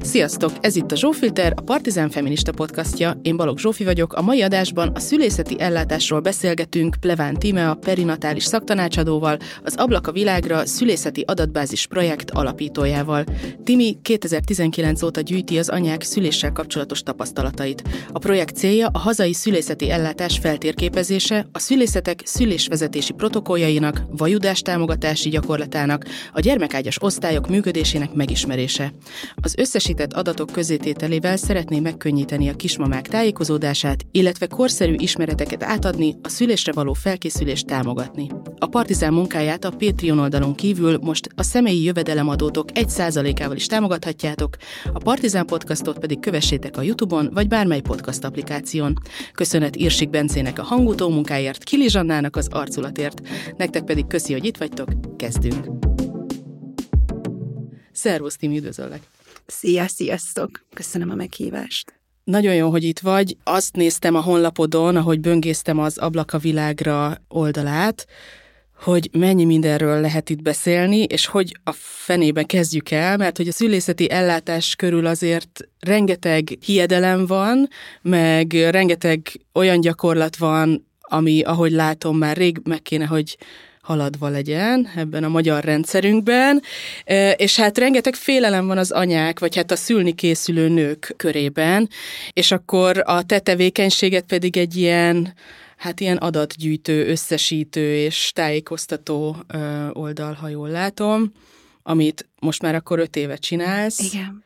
Sziasztok! Ez itt a Zsófilter, a Partizán feminista podcastja. Én Balogh Zsófi vagyok. A mai adásban a szülészeti ellátásról beszélgetünk Pleván Tímea perinatális szaktanácsadóval, az Ablak a világra szülészeti adatbázis projekt alapítójával. Timi 2019 óta gyűjti az anyák szüléssel kapcsolatos tapasztalatait. A projekt célja a hazai szülészeti ellátás feltérképezése, a szülészetek szülésvezetési protokolljainak, vajudás támogatási gyakorlatának, a gyermekágyas osztályok működésének megismerése. Az összesített adatok közétételével szeretné megkönnyíteni a kismamák tájékozódását, illetve korszerű ismereteket átadni, a szülésre való felkészülést támogatni. A Partizán munkáját a Patreon oldalon kívül most a személyi jövedelemadótok 1%-ával is támogathatjátok, a Partizán podcastot pedig kövessétek a YouTube-on vagy bármely podcast applikáción. Köszönet Irsik Bencének a hangutó munkáért, Kili Zsannának az arculatért. Nektek pedig köszi, hogy itt vagytok, kezdünk! Szervusz, Timi, üdvözöllek! Sziasztok! Köszönöm a meghívást. Nagyon jó, hogy itt vagy. Azt néztem a honlapodon, ahogy böngésztem az Ablak a világra oldalát, hogy mennyi mindenről lehet itt beszélni, és hogy a fenében kezdjük el, mert hogy a szülészeti ellátás körül azért rengeteg hiedelem van, meg rengeteg olyan gyakorlat van, ami, ahogy látom, már rég meg kéne, hogy haladva legyen ebben a magyar rendszerünkben, és hát rengeteg félelem van az anyák, vagy hát a szülni készülő nők körében, és akkor a te tevékenységet pedig egy ilyen adatgyűjtő, összesítő és tájékoztató oldal, ha jól látom, amit most már akkor 5 éve csinálsz. Igen.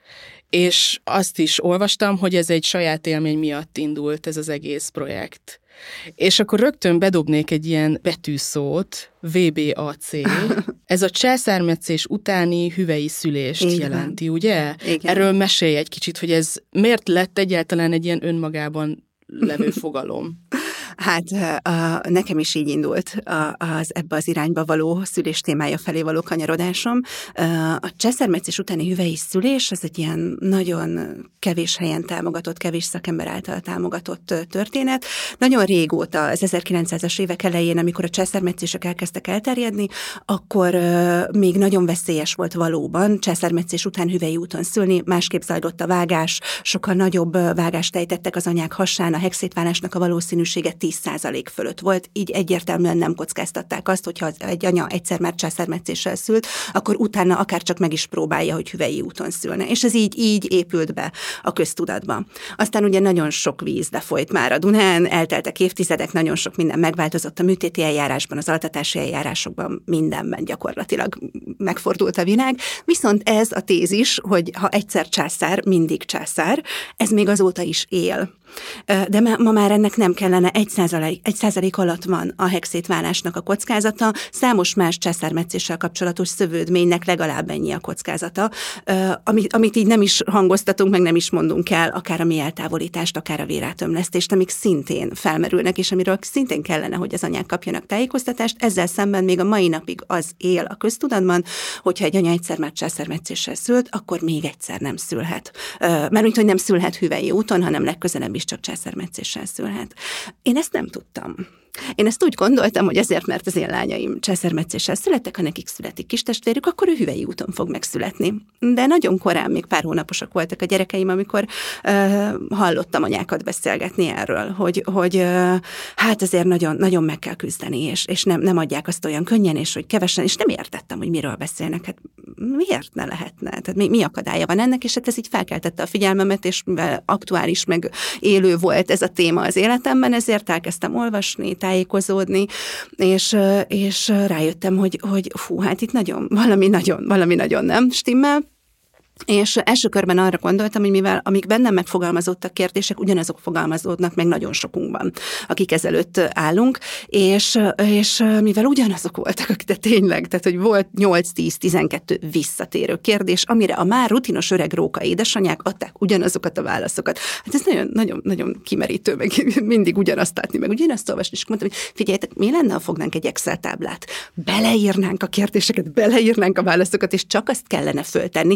És azt is olvastam, hogy ez egy saját élmény miatt indult ez az egész projekt. És akkor rögtön bedobnék egy ilyen betűszót, VBAC. Ez a császármetszés utáni hüvei szülést jelenti, ugye? Igen. Erről mesélj egy kicsit, hogy ez miért lett egyáltalán egy ilyen önmagában levő fogalom? Hát nekem is így indult ebbe az irányba való szülés témája felé való kanyarodásom. A császármetszés utáni hüvei szülés, ez egy ilyen nagyon kevés helyen támogatott, kevés szakember által támogatott történet. Nagyon régóta, az 1900-as évek elején, amikor a császármetszések elkezdtek elterjedni, akkor még nagyon veszélyes volt valóban császármetszés után hüvei úton szülni, másképp zajlott a vágás, sokkal nagyobb vágást ejtettek az anyák hasán, a hegszétválásnak a valószínűsége 10% fölött volt, így egyértelműen nem kockáztatták azt, hogyha egy anya egyszer már császármetszéssel szült, akkor utána akár csak meg is próbálja, hogy hüvei úton szülne. És ez így épült be a köztudatba. Aztán ugye nagyon sok víz lefolyt már a Dunán, elteltek évtizedek, nagyon sok minden megváltozott a műtéti eljárásban, az altatási eljárásokban, mindenben gyakorlatilag megfordult a világ. Viszont ez a tézis, hogy ha egyszer császár, mindig császár, ez még azóta is él. De ma már ennek nem kellene, 1% alatt van a hegszétválásnak a kockázata, számos más császármetszéssel kapcsolatos szövődménynek legalább ennyi a kockázata, amit így nem is hangoztatunk, meg nem is mondunk el, akár a mélyeltávolítást, akár a vérátömlesztést, amik szintén felmerülnek, és amiről szintén kellene, hogy az anyák kapjanak tájékoztatást. Ezzel szemben még a mai napig az él a köztudatban, hogyha egy anya egyszer már császármetszéssel szült, akkor még egyszer nem szülhet. Mert hogy nem szülhet hüvei úton, hanem legközelebb is csak császármetszéssel szülhet. Én ezt nem tudtam. Én ezt úgy gondoltam, hogy azért, mert az én lányaim császármetszéssel születtek, ha nekik születik kistestvérük, akkor ő hüvei úton fog megszületni. De nagyon korán, még pár hónaposak voltak a gyerekeim, amikor hallottam anyákat beszélgetni erről, hogy hát azért nagyon, nagyon meg kell küzdeni, és nem adják azt olyan könnyen, és hogy kevesen, és nem értettem, hogy miről beszélnek. Hát miért ne lehetne? Tehát mi akadálya van ennek, és hát ez így felkeltette a figyelmemet, és mivel aktuális, meg élő volt ez a téma az életemben, ezért elkezdtem olvasni, tájékozódni, és rájöttem, hogy hát itt valami nagyon nem stimmel. És első körben arra gondoltam, hogy mivel amik bennem megfogalmazódtak kérdések, ugyanazok fogalmazódnak meg nagyon sokunkban, akik ezelőtt állunk, és mivel ugyanazok voltak, akik tényleg, tehát hogy volt 8-10-12 visszatérő kérdés, amire a már rutinos öreg róka édesanyák adták ugyanazokat a válaszokat. Hát ez nagyon kimerítő, meg mindig ugyanazt látni, meg ugyanazt olvasni, és mondtam, hogy figyeljetek, mi lenne, ha fognánk egy Excel táblát, beleírnánk a kérdéseket, beleírnánk a válaszokat, és csak azt kellene föltenni, ami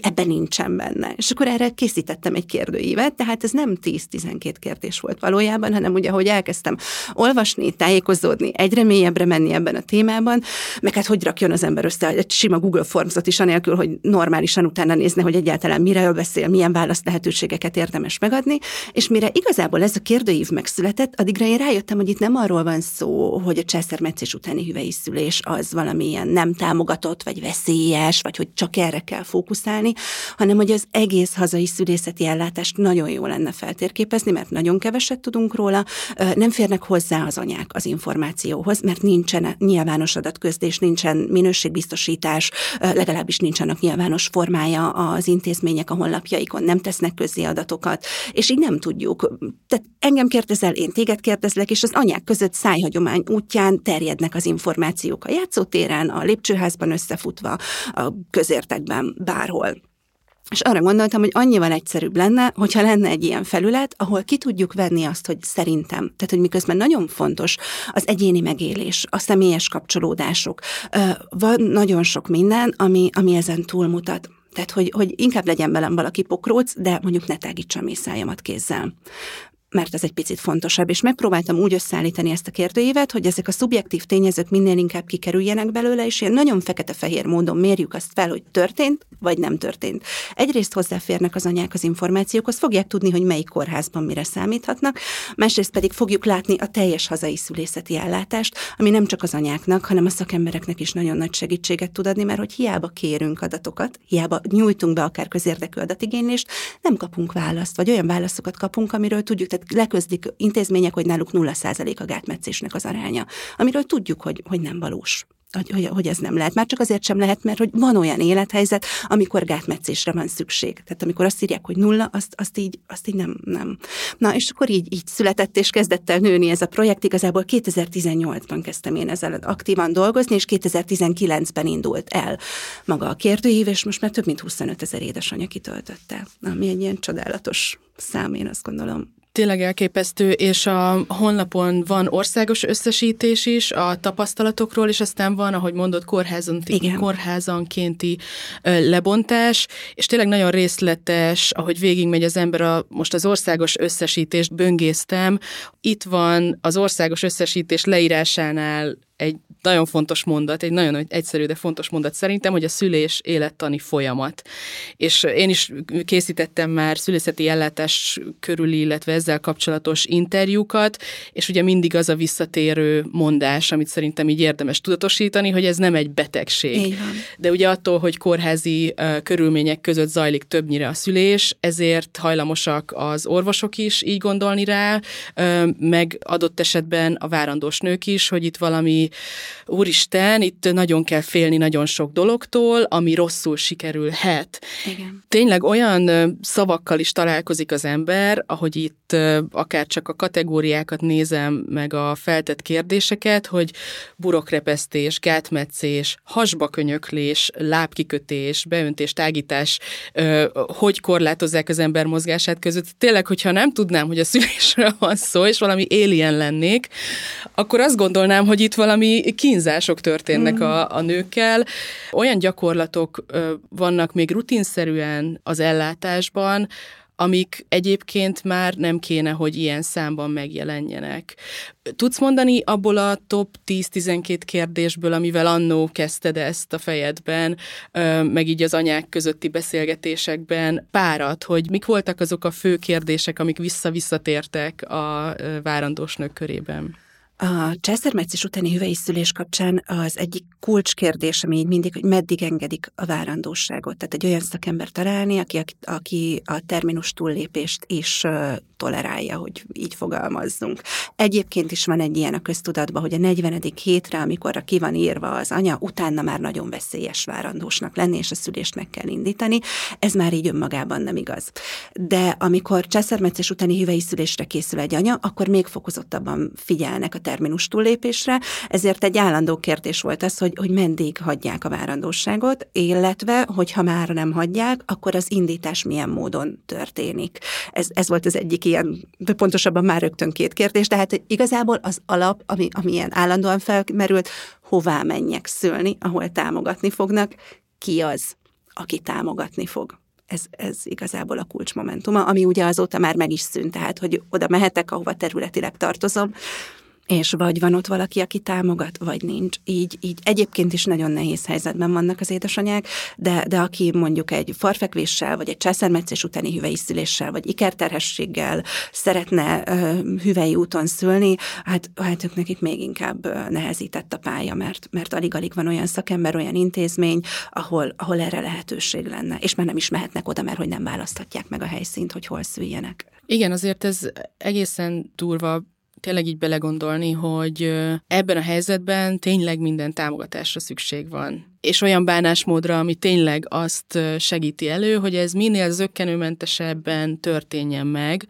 ebben nincsen benne. És akkor erre készítettem egy kérdőívet, tehát ez nem 10-12 kérdés volt valójában, hanem ugye, ahogy elkezdtem olvasni, tájékozódni, egyre mélyebbre menni ebben a témában, meg hát hogy rakjon az ember össze egy sima Google Formsot is, anélkül, hogy normálisan utána nézne, hogy egyáltalán miről beszél, milyen választ lehetőségeket érdemes megadni, és mire igazából ez a kérdőív megszületett, addigra én rájöttem, hogy itt nem arról van szó, hogy a császármetszés utáni hüvei szülés az valamilyen nem támogatott, vagy veszélyes, vagy hogy csak erre kell fókuszálni, hanem hogy az egész hazai szülészeti ellátást nagyon jó lenne feltérképezni, mert nagyon keveset tudunk róla, nem férnek hozzá az anyák az információhoz, mert nincsen nyilvános adatközlés, nincsen minőségbiztosítás, legalábbis nincsenek nyilvános formája az intézmények a honlapjaikon, nem tesznek közzé adatokat, és így nem tudjuk. Tehát engem kérdezel, én téged kérdezlek, és az anyák között szájhagyomány útján terjednek az információk a játszótéren, a lépcsőházban összefutva, a közértekben, bárhol. És arra gondoltam, hogy annyival egyszerűbb lenne, hogyha lenne egy ilyen felület, ahol ki tudjuk venni azt, hogy szerintem, tehát hogy miközben nagyon fontos az egyéni megélés, a személyes kapcsolódások, van nagyon sok minden, ami ezen túlmutat. Tehát, hogy inkább legyen velem valaki pokróc, de mondjuk ne tágítsa a mészájamat kézzel. Mert ez egy picit fontosabb, és megpróbáltam úgy összeállítani ezt a kérdőívet, hogy ezek a szubjektív tényezők minél inkább kikerüljenek belőle, és ilyen nagyon fekete-fehér módon mérjük azt fel, hogy történt, vagy nem történt. Egyrészt hozzáférnek az anyák az információkhoz, fogják tudni, hogy melyik kórházban mire számíthatnak, másrészt pedig fogjuk látni a teljes hazai szülészeti ellátást, ami nem csak az anyáknak, hanem a szakembereknek is nagyon nagy segítséget tud adni, mert hogy hiába kérünk adatokat, hiába nyújtunk be akár közérdekű adatigénylést, nem kapunk választ, vagy olyan válaszokat kapunk, amiről tudjuk, tehát leközdik intézmények, hogy náluk 0% a gátmetszésnek az aránya, amiről tudjuk, hogy nem valós. Hogy ez nem lehet. Már csak azért sem lehet, mert hogy van olyan élethelyzet, amikor gátmetszésre van szükség. Tehát amikor azt írják, hogy 0, azt így nem. Na, és akkor így született, és kezdett el nőni ez a projekt. Igazából 2018-ban kezdtem én ezzel aktívan dolgozni, és 2019-ben indult el maga a kérdőív, és most már több mint 25 000 édesanyja kitöltötte. Ami egy ilyen csodálatos szám, én azt gondolom. Tényleg elképesztő, és a honlapon van országos összesítés is a tapasztalatokról, és aztán van, ahogy mondod, kórházankénti lebontás, és tényleg nagyon részletes, ahogy végigmegy az ember most az országos összesítést böngésztem. Itt van az országos összesítés leírásánál egy nagyon fontos mondat, egy nagyon egyszerű, de fontos mondat szerintem, hogy a szülés élettani folyamat. És én is készítettem már szülészeti ellátás körüli, illetve ezzel kapcsolatos interjúkat, és ugye mindig az a visszatérő mondás, amit szerintem így érdemes tudatosítani, hogy ez nem egy betegség. De ugye attól, hogy kórházi körülmények között zajlik többnyire a szülés, ezért hajlamosak az orvosok is így gondolni rá, meg adott esetben a várandós nők is, hogy itt valami úristen, itt nagyon kell félni nagyon sok dologtól, ami rosszul sikerülhet. Igen. Tényleg olyan szavakkal is találkozik az ember, ahogy itt akár csak a kategóriákat nézem, meg a feltett kérdéseket, hogy burokrepesztés, gátmetszés, hasbakönyöklés, lábkikötés, beöntés, tágítás, hogy korlátozzák az ember mozgását között. Tényleg, hogyha nem tudnám, hogy a szülésről van szó, és valami alien lennék, akkor azt gondolnám, hogy itt valami kínzások történnek a nőkkel. Olyan gyakorlatok vannak még rutinszerűen az ellátásban, amik egyébként már nem kéne, hogy ilyen számban megjelenjenek. Tudsz mondani abból a top 10-12 kérdésből, amivel annó kezdted ezt a fejedben, meg így az anyák közötti beszélgetésekben párat, hogy mik voltak azok a fő kérdések, amik visszatértek a várandós nők körében? A császármetszés utáni hüvei szülés kapcsán az egyik kulcskérdés, ami így mindig, hogy meddig engedik a várandóságot. Tehát egy olyan szakember találni, aki a terminus túllépést is tolerálja, hogy így fogalmazzunk. Egyébként is van egy ilyen a köztudatban, hogy a 40. hétre, amikor ki van írva az anya, utána már nagyon veszélyes várandósnak lenni, és a szülést meg kell indítani. Ez már így önmagában nem igaz. De amikor császármetszés utáni hüvei szülésre készül egy anya, akkor még fokozottabban figyelnek a terminus túllépésre, ezért egy állandó kérdés volt az, hogy meddig hagyják a várandóságot, illetve, hogyha már nem hagyják, akkor az indítás milyen módon történik. Ez volt az egyik ilyen, de pontosabban már rögtön 2 kérdés, tehát igazából az alap, ami ilyen állandóan felmerült, hová menjek szülni, ahol támogatni fognak, ki az, aki támogatni fog. Ez igazából a kulcsmomentuma, ami ugye azóta már meg is szűnt, tehát, hogy oda mehetek, ahova területileg tartozom, és vagy van ott valaki, aki támogat, vagy nincs. Így egyébként is nagyon nehéz helyzetben vannak az édesanyák, de aki mondjuk egy farfekvéssel, vagy egy császármetszés utáni hüvei szüléssel, vagy ikerterhességgel szeretne hüvei úton szülni, hát ők nekik még inkább nehezített a pálya, mert alig-alig van olyan szakember, olyan intézmény, ahol erre lehetőség lenne. És már nem is mehetnek oda, mert hogy nem választhatják meg a helyszínt, hogy hol szüljenek. Igen, azért ez egészen durva tényleg így belegondolni, hogy ebben a helyzetben tényleg minden támogatásra szükség van. És olyan bánásmódra, ami tényleg azt segíti elő, hogy ez minél zökkenőmentesebben történjen meg.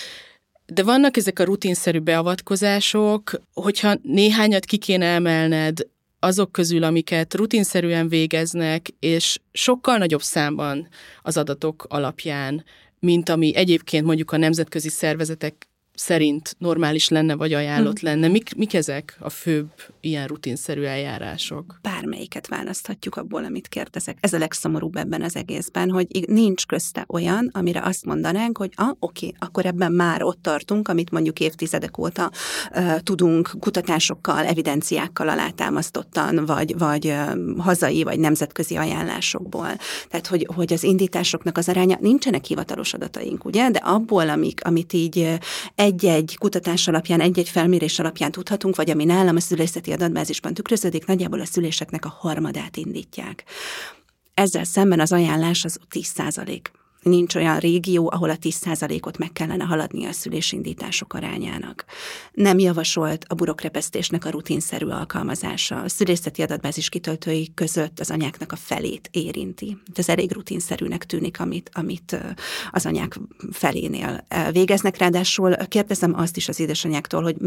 De vannak ezek a rutinszerű beavatkozások, hogyha néhányat ki kéne emelned azok közül, amiket rutinszerűen végeznek, és sokkal nagyobb számban az adatok alapján, mint ami egyébként mondjuk a nemzetközi szervezetek szerint normális lenne, vagy ajánlott lenne. Mik ezek a főbb ilyen rutinszerű eljárások? Bármelyiket választhatjuk abból, amit kérdezek. Ez a legszomorúbb ebben az egészben, hogy nincs közte olyan, amire azt mondanánk, hogy oké, akkor ebben már ott tartunk, amit mondjuk évtizedek óta tudunk kutatásokkal, evidenciákkal alátámasztottan, vagy hazai, vagy nemzetközi ajánlásokból. Tehát, hogy az indításoknak az aránya, nincsenek hivatalos adataink, ugye? De abból, amit így egy-egy kutatás alapján, egy-egy felmérés alapján tudhatunk, vagy ami nálam a szülészeti adatbázisban tükröződik, nagyjából a szüléseknek a harmadát indítják. Ezzel szemben az ajánlás az 10%. Nincs olyan régió, ahol a 10%-ot meg kellene haladnia a szülésindítások arányának. Nem javasolt a burokrepesztésnek a rutinszerű alkalmazása. A szülészeti adatbázis kitöltői között az anyáknak a felét érinti. Ez elég rutinszerűnek tűnik, amit az anyák felénél végeznek. Ráadásul kérdezem azt is az édesanyáktól, hogy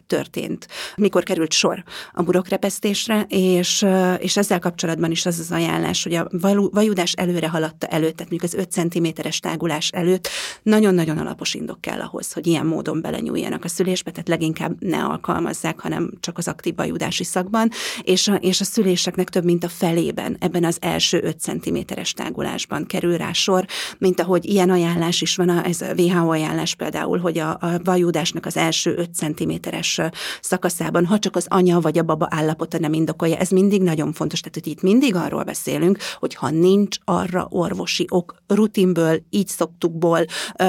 mikor került sor a burokrepesztésre, és ezzel kapcsolatban is az ajánlás, hogy a vajudás előre haladta előtt, tehát mondjuk az 5 centiméteres tágulás előtt nagyon-nagyon alapos indok kell ahhoz, hogy ilyen módon belenyúljanak a szülésbe, tehát leginkább ne alkalmazzák, hanem csak az aktív vajudási szakban, és a szüléseknek több mint a felében ebben az első 5 centiméteres tágulásban kerül rá sor, mint ahogy ilyen ajánlás is van, ez a WHO ajánlás például, hogy a vajudásnak az első 5 centiméteres szakaszában, ha csak az anya vagy a baba állapota nem indokolja, ez mindig nagyon fontos, tehát hogy itt mindig arról beszélünk, hogy ha nincs arra orvosi ok, rutinből, így szoktukból,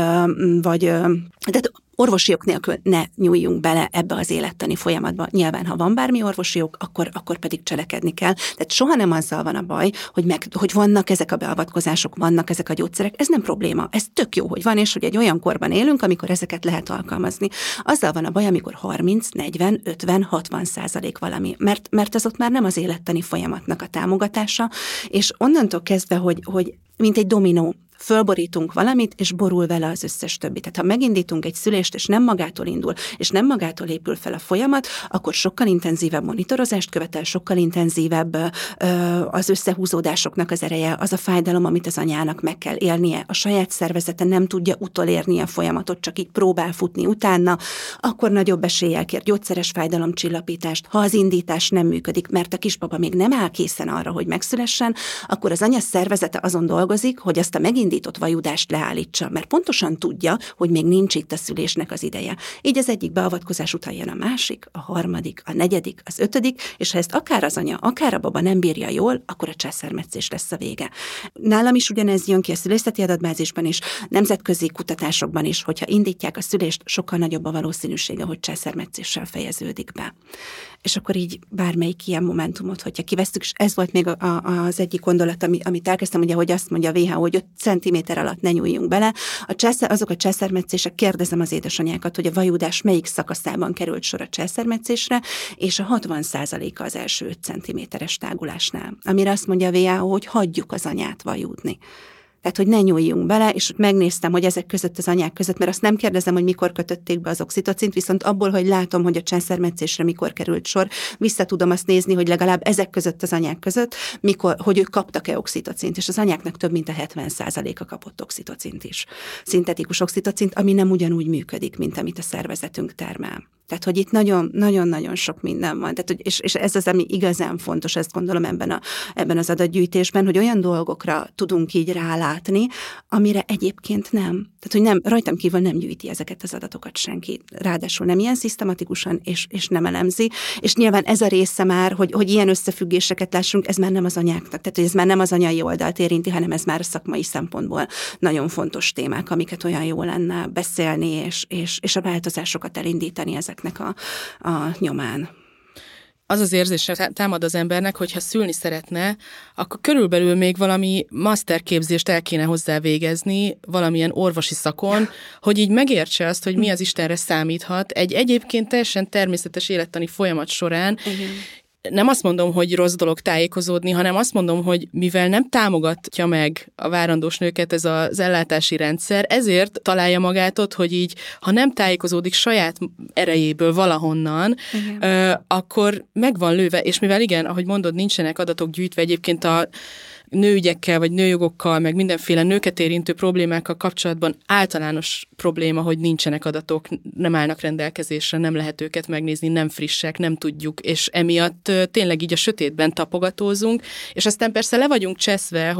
tehát orvosi ok nélkül ne nyúljunk bele ebbe az élettani folyamatba. Nyilván, ha van bármi orvosi ok, akkor pedig cselekedni kell. Tehát soha nem azzal van a baj, hogy vannak ezek a beavatkozások, vannak ezek a gyógyszerek. Ez nem probléma. Ez tök jó, hogy van, és hogy egy olyan korban élünk, amikor ezeket lehet alkalmazni. Azzal van a baj, amikor 30, 40, 50, 60% valami. Mert ez ott már nem az élettani folyamatnak a támogatása, és onnantól kezdve, hogy mint egy dominó, fölborítunk valamit, és borul vele az összes többi. Tehát ha megindítunk egy szülést, és nem magától indul, és nem magától épül fel a folyamat, akkor sokkal intenzívebb monitorozást követel, sokkal intenzívebb az összehúzódásoknak az ereje, az a fájdalom, amit az anyának meg kell élnie. A saját szervezete nem tudja utolérni a folyamatot, csak így próbál futni utána, akkor nagyobb eséllyel kér gyógyszeres fájdalomcsillapítást. Ha az indítás nem működik, mert a kisbaba még nem áll készen arra, hogy megszülessen, akkor az anya szervezete azon dolgozik, hogy azt a megindított vajudást leállítsa, mert pontosan tudja, hogy még nincs itt a szülésnek az ideje. Így az egyik beavatkozás után jön a másik, a harmadik, a negyedik, az 5., és ha ezt akár az anya, akár a baba nem bírja jól, akkor a császármetszés lesz a vége. Nálam is ugyanez jön ki a szülészeti adatbázisban is, nemzetközi kutatásokban is, hogyha indítják a szülést, sokkal nagyobb a valószínűsége, hogy császármetszéssel fejeződik be. És akkor így bármelyik ilyen momentumot, hogyha kivesztük, és ez volt még az egyik gondolat, amit elkezdtem, ugye, hogy azt mondja a WHO, hogy 5 centiméter alatt ne nyúljunk bele. Azok a császármetszések, kérdezem az édesanyákat, hogy a vajudás melyik szakaszában került sor a császármetszésre, és a 60%-a az első 5 centiméteres tágulásnál. Amire azt mondja a WHO, hogy hagyjuk az anyát vajudni. Tehát, hogy ne nyúljunk bele, és megnéztem, hogy ezek között az anyák között, mert azt nem kérdezem, hogy mikor kötötték be az oxitocint, viszont abból, hogy látom, hogy a császármetszésre mikor került sor, vissza tudom azt nézni, hogy legalább ezek között az anyák között, hogy ők kaptak-e oxitocint, és az anyáknak több mint a 70%-a kapott oxitocint is. Szintetikus oxitocint, ami nem ugyanúgy működik, mint amit a szervezetünk termel. Tehát, hogy itt nagyon-nagyon sok minden van. Tehát, és ez az, ami igazán fontos, ezt gondolom ebben az adatgyűjtésben, hogy olyan dolgokra tudunk így rálátni, amire egyébként nem. Tehát, hogy nem, rajtam kívül nem gyűjti ezeket az adatokat senki. Ráadásul nem ilyen szisztematikusan, és nem elemzi. És nyilván ez a része már, hogy ilyen összefüggéseket lássunk, ez már nem az anyáknak. Tehát, hogy ez már nem az anyai oldalt érinti, hanem ez már a szakmai szempontból nagyon fontos témák, amiket olyan jó lenne beszélni, és a változásokat elindítani ezeknek a nyomán. Az az érzése támad az embernek, hogy ha szülni szeretne, akkor körülbelül még valami masterképzést el kéne hozzá végezni, valamilyen orvosi szakon, hogy így megértse azt, hogy mi az Istenre számíthat egy egyébként teljesen természetes élettani folyamat során. Igen. Nem azt mondom, hogy rossz dolog tájékozódni, hanem azt mondom, hogy mivel nem támogatja meg a várandós nőket ez az ellátási rendszer, ezért találja magát ott, hogy így, ha nem tájékozódik saját erejéből valahonnan, akkor meg van lőve, és mivel igen, ahogy mondod, nincsenek adatok gyűjtve egyébként a nőügyekkel, vagy nőjogokkal, meg mindenféle nőket érintő problémákkal kapcsolatban általános probléma, hogy nincsenek adatok, nem állnak rendelkezésre, nem lehet őket megnézni, nem frissek, nem tudjuk, és emiatt tényleg így a sötétben tapogatózunk, és aztán persze le vagyunk cseszve,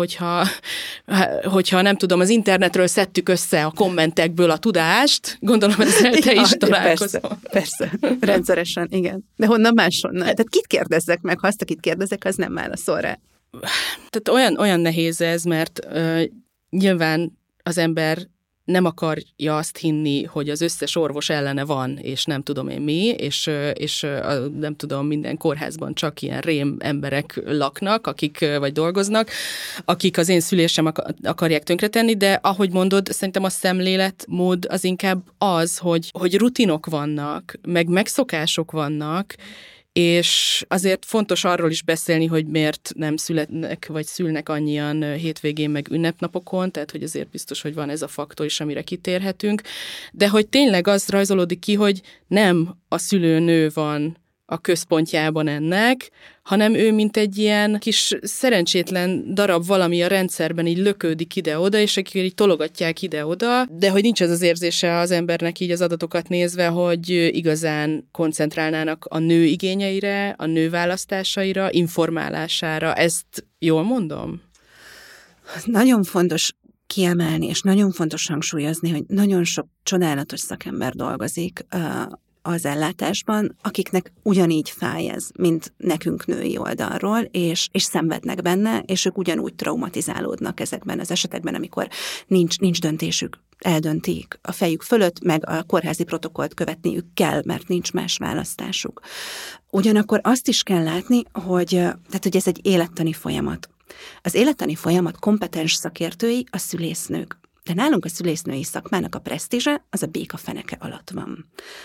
hogyha nem tudom, az internetről szedtük össze a kommentekből a tudást, gondolom ezzel te is találkozol. Persze, rendszeresen, igen. De honnan máshonnan? Tehát kit kérdezzek meg, ha azt, akit kérdezek, az nem válaszol rá. Tehát olyan nehéz ez, mert nyilván az ember nem akarja azt hinni, hogy az összes orvos ellene van, és nem tudom én mi, és nem tudom, minden kórházban csak ilyen rém emberek laknak, vagy dolgoznak, akik az én szülésem akarják tönkretenni, de ahogy mondod, szerintem a szemléletmód az inkább az, hogy rutinok vannak, meg megszokások vannak, és azért fontos arról is beszélni, hogy miért nem születnek, vagy szülnek annyian hétvégén, meg ünnepnapokon, tehát hogy azért biztos, hogy van ez a faktor is, amire kitérhetünk, de hogy tényleg az rajzolódik ki, hogy nem a szülőnő van a központjában ennek, hanem ő mint egy ilyen kis szerencsétlen darab valami a rendszerben így lökődik ide-oda, és akik így tologatják ide-oda, de hogy nincs az az érzése az embernek így az adatokat nézve, hogy igazán koncentrálnának a nő igényeire, a nő választásaira, informálására. Ezt jól mondom? Nagyon fontos kiemelni, és nagyon fontos hangsúlyozni, hogy nagyon sok csodálatos szakember dolgozik az ellátásban, akiknek ugyanígy fáj ez, mint nekünk női oldalról, és szenvednek benne, és ők ugyanúgy traumatizálódnak ezekben az esetekben, amikor nincs döntésük, eldöntik a fejük fölött, meg a kórházi protokollt követniük kell, mert nincs más választásuk. Ugyanakkor azt is kell látni, hogy ez egy élettani folyamat. Az élettani folyamat kompetens szakértői a szülésznők. De nálunk a szülésznői szakmának a presztízse az a béka feneke alatt van.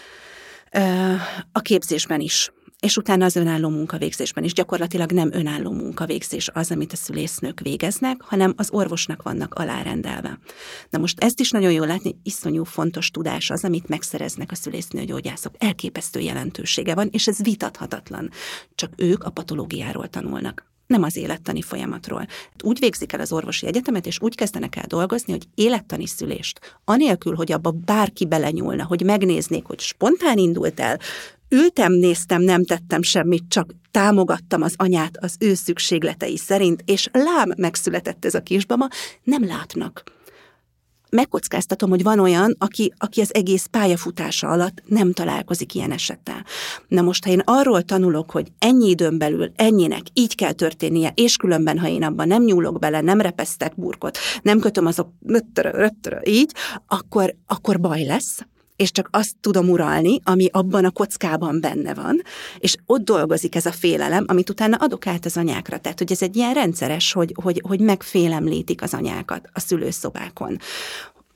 A képzésben is, és utána az önálló munkavégzésben is. Gyakorlatilag nem önálló munkavégzés az, amit a szülésznők végeznek, hanem az orvosnak vannak alárendelve. Na most ezt is nagyon jól látni, iszonyú fontos tudás az, amit megszereznek a szülésznőgyógyászok. Elképesztő jelentősége van, és ez vitathatatlan. Csak ők a patológiáról tanulnak, nem az élettani folyamatról. Úgy végzik el az orvosi egyetemet, és úgy kezdenek el dolgozni, hogy élettani szülést, anélkül, hogy abba bárki belenyúlna, hogy megnéznék, hogy spontán indult el, ültem, néztem, nem tettem semmit, csak támogattam az anyát az ő szükségletei szerint, és lám megszületett ez a kisbaba, nem látnak. Megkockáztatom, hogy van olyan, aki az egész pályafutása alatt nem találkozik ilyen esettel. Na most, ha én arról tanulok, hogy ennyi időn belül ennyinek így kell történnie, és különben, ha én abban nem nyúlok bele, nem repesztek burkot, nem kötöm azok így, akkor baj lesz, és csak azt tudom uralni, ami abban a kockában benne van, és ott dolgozik ez a félelem, amit utána adok át az anyákra. Tehát, hogy ez egy ilyen rendszeres, hogy megfélemlítik az anyákat a szülőszobákon.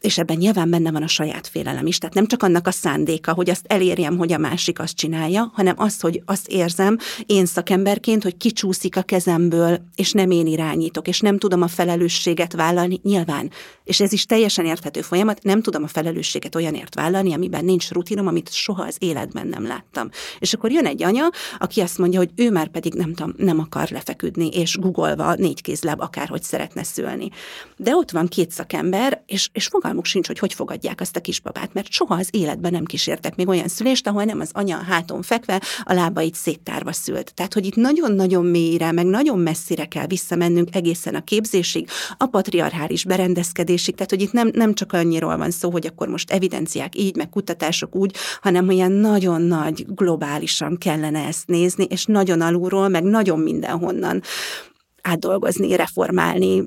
és ebben nyilván benne van a saját félelem is. Tehát nem csak annak a szándéka, hogy azt elérjem, hogy a másik azt csinálja, hanem az, hogy azt érzem én szakemberként, hogy kicsúszik a kezemből, és nem én irányítok, és nem tudom a felelősséget vállalni, nyilván. És ez is teljesen érthető folyamat, nem tudom a felelősséget olyanért vállalni, amiben nincs rutinom, amit soha az életben nem láttam. És akkor jön egy anya, aki azt mondja, hogy ő már pedig nem akar lefeküdni, és googolva 4 kézláb akárhogy szeretne szülni. De ott van 2 szakember, és fogalmuk sincs, hogy fogadják azt a kisbabát, mert soha az életben nem kísértek még olyan szülést, ahol nem az anya a háton fekve, a lábait széttárva szült. Tehát, hogy itt nagyon-nagyon mélyre, meg nagyon messzire kell visszamennünk egészen a képzésig, a patriarchális berendezkedésig, tehát, hogy itt nem csak annyiról van szó, hogy akkor most evidenciák így, meg kutatások úgy, hanem olyan nagyon nagy, globálisan kellene ezt nézni, és nagyon alulról, meg nagyon mindenhonnan átdolgozni, reformálni,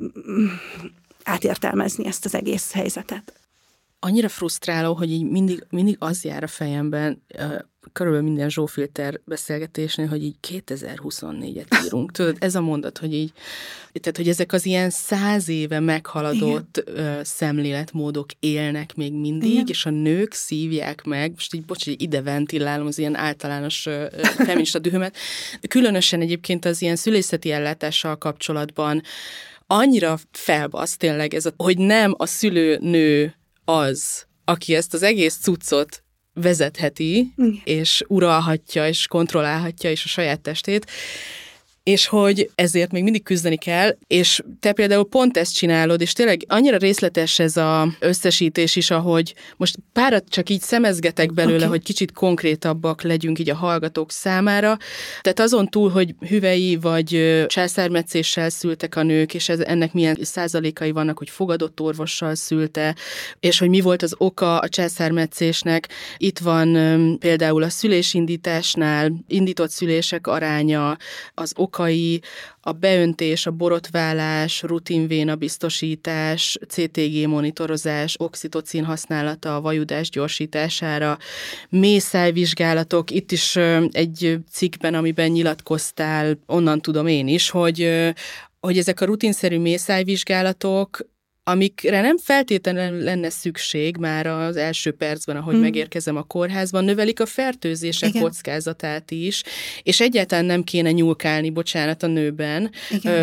átértelmezni ezt az egész helyzetet. Annyira frusztráló, hogy így mindig az jár a fejemben, körülbelül minden Zsófilter beszélgetésnél, hogy így 2024-et írunk. Tudod, ez a mondat, hogy így, tehát, hogy ezek az ilyen 100 éve meghaladott szemléletmódok élnek még mindig, igen. És a nők szívják meg, most így, hogy ide ventilálom az ilyen általános feminista dühömet, különösen egyébként az ilyen szülészeti ellátással kapcsolatban annyira felbasz tényleg ez, hogy nem a szülőnő az, aki ezt az egész cuccot vezetheti, és uralhatja, és kontrollálhatja is a saját testét, és hogy ezért még mindig küzdeni kell, és te például pont ezt csinálod, és tényleg annyira részletes ez az összesítés is, ahogy most párat csak így szemezgetek belőle, hogy kicsit konkrétabbak legyünk így a hallgatók számára. Tehát azon túl, hogy hüvei vagy császármetszéssel szültek a nők, és ennek milyen százalékai vannak, hogy fogadott orvossal szülte, és hogy mi volt az oka a császármetszésnek. Itt van például a szülésindításnál indított szülések aránya, az okai, a beöntés, a borotválás, rutinvéna biztosítás, CTG monitorozás, oxitocin használata a vajudás gyorsítására, méhszájvizsgálatok, itt is egy cikkben, amiben nyilatkoztál, onnan tudom én is, hogy ezek a rutinszerű méhszájvizsgálatok, amikre nem feltétlenül lenne szükség már az első percben, ahogy megérkezem a kórházban, növelik a fertőzések kockázatát is, és egyáltalán nem kéne nyúlkálni, bocsánat, a nőben,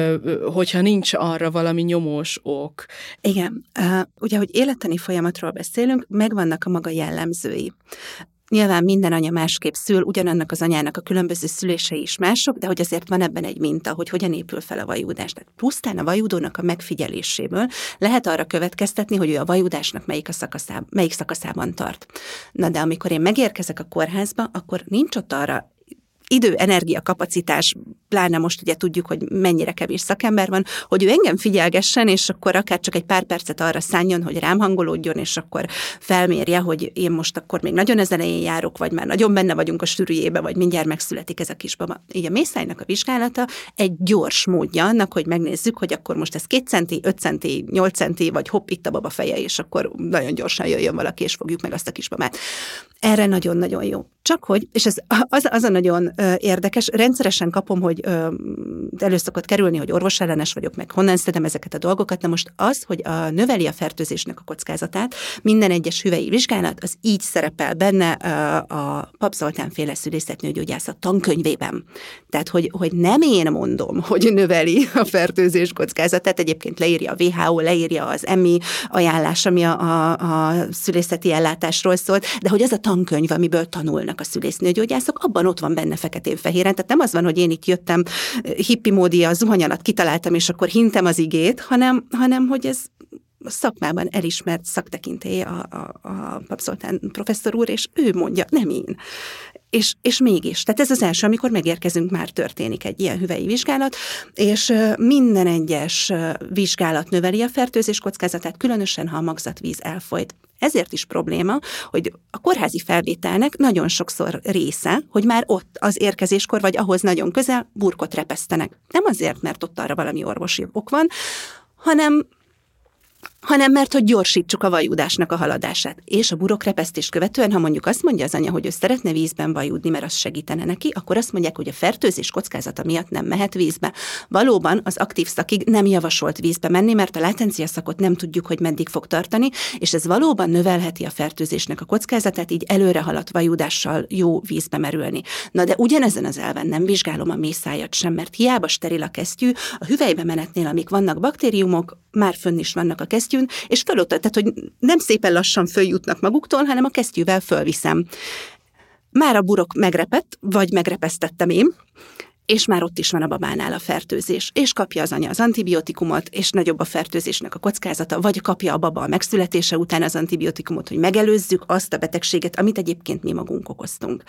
hogyha nincs arra valami nyomós ok. Igen. Ugye, hogy élettani folyamatról beszélünk, megvannak a maga jellemzői. Nyilván minden anya másképp szül, ugyanannak az anyának a különböző szülései is mások, de hogy azért van ebben egy minta, hogy hogyan épül fel a vajúdás. Tehát pusztán a vajúdónak a megfigyeléséből lehet arra következtetni, hogy ő a vajúdásnak melyik szakaszában tart. Na de amikor én megérkezek a kórházba, akkor nincs ott arra idő, energia, kapacitás, pláne most ugye tudjuk, hogy mennyire kevés szakember van, hogy ő engem figyelgessen, és akkor akár csak egy pár percet arra szálljon, hogy rám hangolódjon, és akkor felmérje, hogy én most akkor még nagyon az elején járok, vagy már nagyon benne vagyunk a sűrűjébe, vagy mindjárt megszületik ez a kisbaba. Így a méhszájnak a vizsgálata egy gyors módja annak, hogy megnézzük, hogy akkor most ez 2 centi, 5 centi, 8 centi, vagy hopp, itt a baba feje, és akkor nagyon gyorsan jöjjön valaki, és fogjuk meg azt a kisbabát. Erre nagyon-nagyon jó. Csak hogy, és ez az a nagyon érdekes, rendszeresen kapom, hogy elő szokott kerülni, hogy orvosellenes vagyok, meg honnan szedem ezeket a dolgokat, de most az, hogy növeli a fertőzésnek a kockázatát, minden egyes hüvei vizsgálat, az így szerepel benne a Pap Zoltán féle szülészetnőgyógyászat tankönyvében. Tehát, hogy nem én mondom, hogy növeli a fertőzés kockázatát, egyébként leírja a WHO, leírja az EMI ajánlás, ami a szülészeti ellátásról szólt, de hogy az a tankönyv, amiből tanulnak a szülésznőgyógyászok, abban ott van benne feketén-fehéren. Tehát nem az van, hogy én itt jöttem hippi módi, a zuhany alatt kitaláltam, és akkor hintem az igét, hanem hogy ez szakmában elismert szaktekintély a Pap Zoltán professzor úr, és ő mondja, nem én. És mégis. Tehát ez az első, amikor megérkezünk, már történik egy ilyen hüvei vizsgálat, és minden egyes vizsgálat növeli a fertőzés kockázatát, különösen, ha a magzatvíz elfolyt. Ezért is probléma, hogy a kórházi felvételnek nagyon sokszor része, hogy már ott az érkezéskor, vagy ahhoz nagyon közel burkot repesztenek. Nem azért, mert ott arra valami orvosi ok van, hanem hanem mert hogy gyorsítsuk a vajúdásnak a haladását. És a burokrepesztést követően, ha mondjuk azt mondja az anya, hogy ő szeretne vízben vajúdni, mert az segítene neki, akkor azt mondják, hogy a fertőzés kockázata miatt nem mehet vízbe. Valóban az aktív szakig nem javasolt vízbe menni, mert a látencia szakot nem tudjuk, hogy meddig fog tartani, és ez valóban növelheti a fertőzésnek a kockázatát, így előre haladt vajúdással jó vízbe merülni. Na de ugyanezen az elven nem vizsgálom a méhszájat sem, mert hiába steril a kesztyű, a hüvelybe menetnél, amik vannak baktériumok, már fönn is vannak a kesztyűn, és tehát hogy nem szépen lassan följutnak maguktól, hanem a kesztyűvel fölviszem. Már a burok megrepett, vagy megrepesztettem én, és már ott is van a babánál a fertőzés, és kapja az anya az antibiotikumot, és nagyobb a fertőzésnek a kockázata, vagy kapja a baba a megszületése után az antibiotikumot, hogy megelőzzük azt a betegséget, amit egyébként mi magunk okoztunk.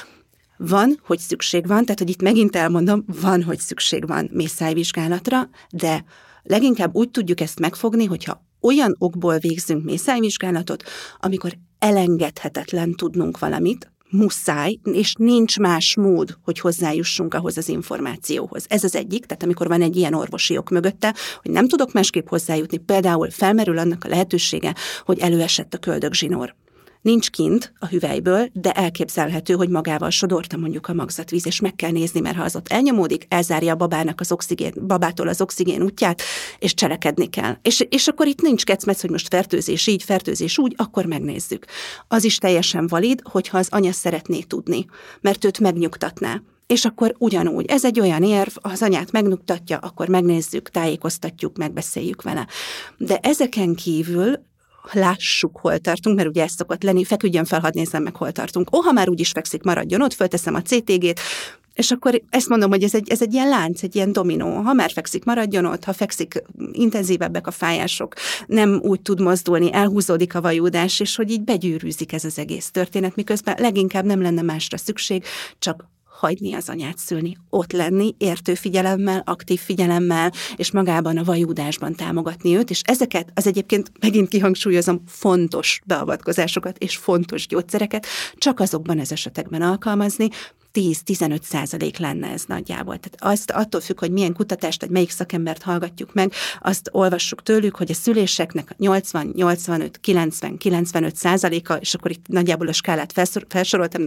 Van, hogy szükség van, tehát hogy itt megint elmondom, van, hogy szükség van méhszájvizsgálatra, de leginkább úgy tudjuk ezt megfogni, hogyha olyan okból végzünk méhszájvizsgálatot, amikor elengedhetetlen tudnunk valamit, muszáj, és nincs más mód, hogy hozzájussunk ahhoz az információhoz. Ez az egyik, tehát amikor van egy ilyen orvosi ok mögötte, hogy nem tudok másképp hozzájutni, például felmerül annak a lehetősége, hogy előesett a köldögzsinór. Nincs kint a hüvelyből, de elképzelhető, hogy magával sodorta mondjuk a magzatvíz, és meg kell nézni, mert ha az ott elnyomódik, elzárja a babától az oxigén útját, és cselekedni kell. És akkor itt nincs kecmec, hogy most fertőzés így, fertőzés úgy, akkor megnézzük. Az is teljesen valid, hogyha az anya szeretné tudni, mert őt megnyugtatná. És akkor ugyanúgy, ez egy olyan érv, az anyát megnyugtatja, akkor megnézzük, tájékoztatjuk, megbeszéljük vele. De ezeken kívül lássuk, hol tartunk, mert ugye ez szokott lenni, feküdjön fel, hadd nézzem meg, hol tartunk. Ha már úgyis fekszik, maradjon ott, fölteszem a CTG-t, és akkor ezt mondom, hogy ez egy ilyen lánc, egy ilyen dominó. Ha már fekszik, maradjon ott, ha fekszik, intenzívebbek a fájások, nem úgy tud mozdulni, elhúzódik a vajúdás, és hogy így begyűrűzik ez az egész történet, miközben leginkább nem lenne másra szükség, csak hagyni az anyát szülni, ott lenni, értő figyelemmel, aktív figyelemmel, és magában a vajúdásban támogatni őt, és ezeket az egyébként megint kihangsúlyozom, fontos beavatkozásokat és fontos gyógyszereket csak azokban az esetekben alkalmazni, 10-15% lenne ez nagyjából. Tehát azt attól függ, hogy milyen kutatást, vagy melyik szakembert hallgatjuk meg, azt olvassuk tőlük, hogy a szüléseknek 80-85-90-95%-a, és akkor itt nagyjából a skálát felsoroltam,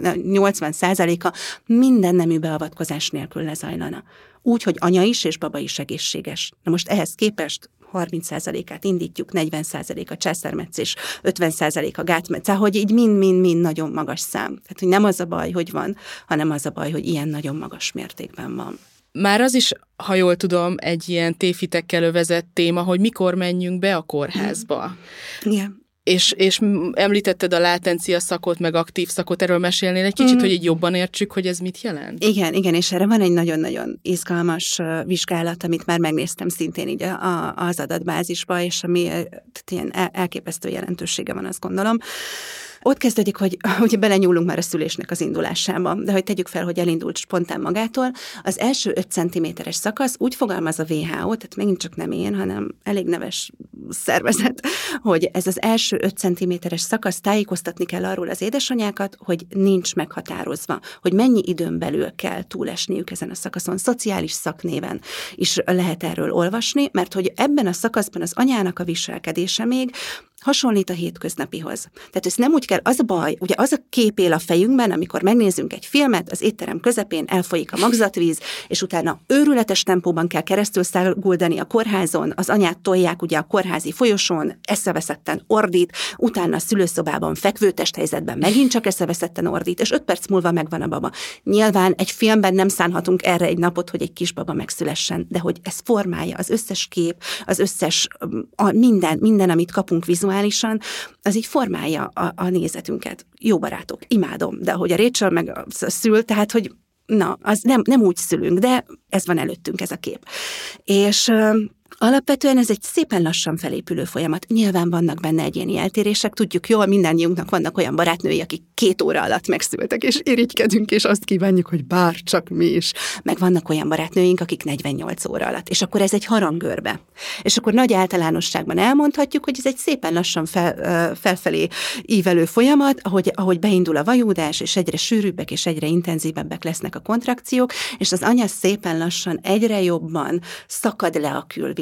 80%-a minden nemű beavatkozás nélkül lezajlana. Úgy, hogy anya is és baba is egészséges. Na most ehhez képest 30%-át indítjuk, 40% a császármetszés, 50% a gátmetsz, hogy így mind nagyon magas szám. Tehát, hogy nem az a baj, hogy van, hanem az a baj, hogy ilyen nagyon magas mértékben van. Már az is, ha jól tudom, egy ilyen tévhitekkel övezett téma, hogy mikor menjünk be a kórházba. Igen. És említetted a látencia szakot, meg aktív szakot, erről mesélnél egy kicsit, hogy így jobban értsük, hogy ez mit jelent? Igen, és erre van egy nagyon-nagyon izgalmas vizsgálat, amit már megnéztem szintén így az adatbázisba, és ami ilyen elképesztő jelentősége van, azt gondolom. Ott kezdődik, hogy ugye belenyúlunk már a szülésnek az indulásába, de hogy tegyük fel, hogy elindult spontán magától. Az első 5 cm-es szakasz úgy fogalmaz a WHO, tehát megint csak nem én, hanem elég neves szervezet, hogy ez az első 5 cm-es szakasz, tájékoztatni kell arról az édesanyákat, hogy nincs meghatározva, hogy mennyi időn belül kell túlesniük ezen a szakaszon. Szociális szaknéven is lehet erről olvasni, mert hogy ebben a szakaszban az anyának a viselkedése még hasonlít a hétköznapihoz. Tehát ez nem úgy kell, az a baj, ugye az a kép él a fejünkben, amikor megnézzünk egy filmet, az étterem közepén elfolyik a magzatvíz, és utána őrületes tempóban kell keresztül száguldani a kórházon, az anyát tolják ugye a kórházi folyosón, eszeveszetten ordít, utána a szülőszobában fekvő testhelyzetben megint csak eszeveszetten ordít, és 5 perc múlva megvan a baba. Nyilván egy filmben nem szánhatunk erre egy napot, hogy egy kisbaba megszülessen, de hogy ez formálja az összes kép, az összes minden, amit kapunk vizuálisan, az így formálja a nézetünket. Jó barátok, imádom, de ahogy a Rachel meg szül, tehát, hogy na, az nem úgy szülünk, de ez van előttünk, ez a kép. És alapvetően ez egy szépen lassan felépülő folyamat. Nyilván vannak benne egyéni eltérések, tudjuk jól, mindannyiunknak vannak olyan barátnői, akik 2 óra alatt megszültek, és irigykedünk, és azt kívánjuk, hogy bárcsak mi is. Meg vannak olyan barátnőink, akik 48 óra alatt, és akkor ez egy harangörbe. És akkor nagy általánosságban elmondhatjuk, hogy ez egy szépen lassan felfelé ívelő folyamat, ahogy beindul a vajúdás, és egyre sűrűbbek és egyre intenzívebbek lesznek a kontrakciók, és az anya szépen lassan egyre jobban szakad le a külvilágról.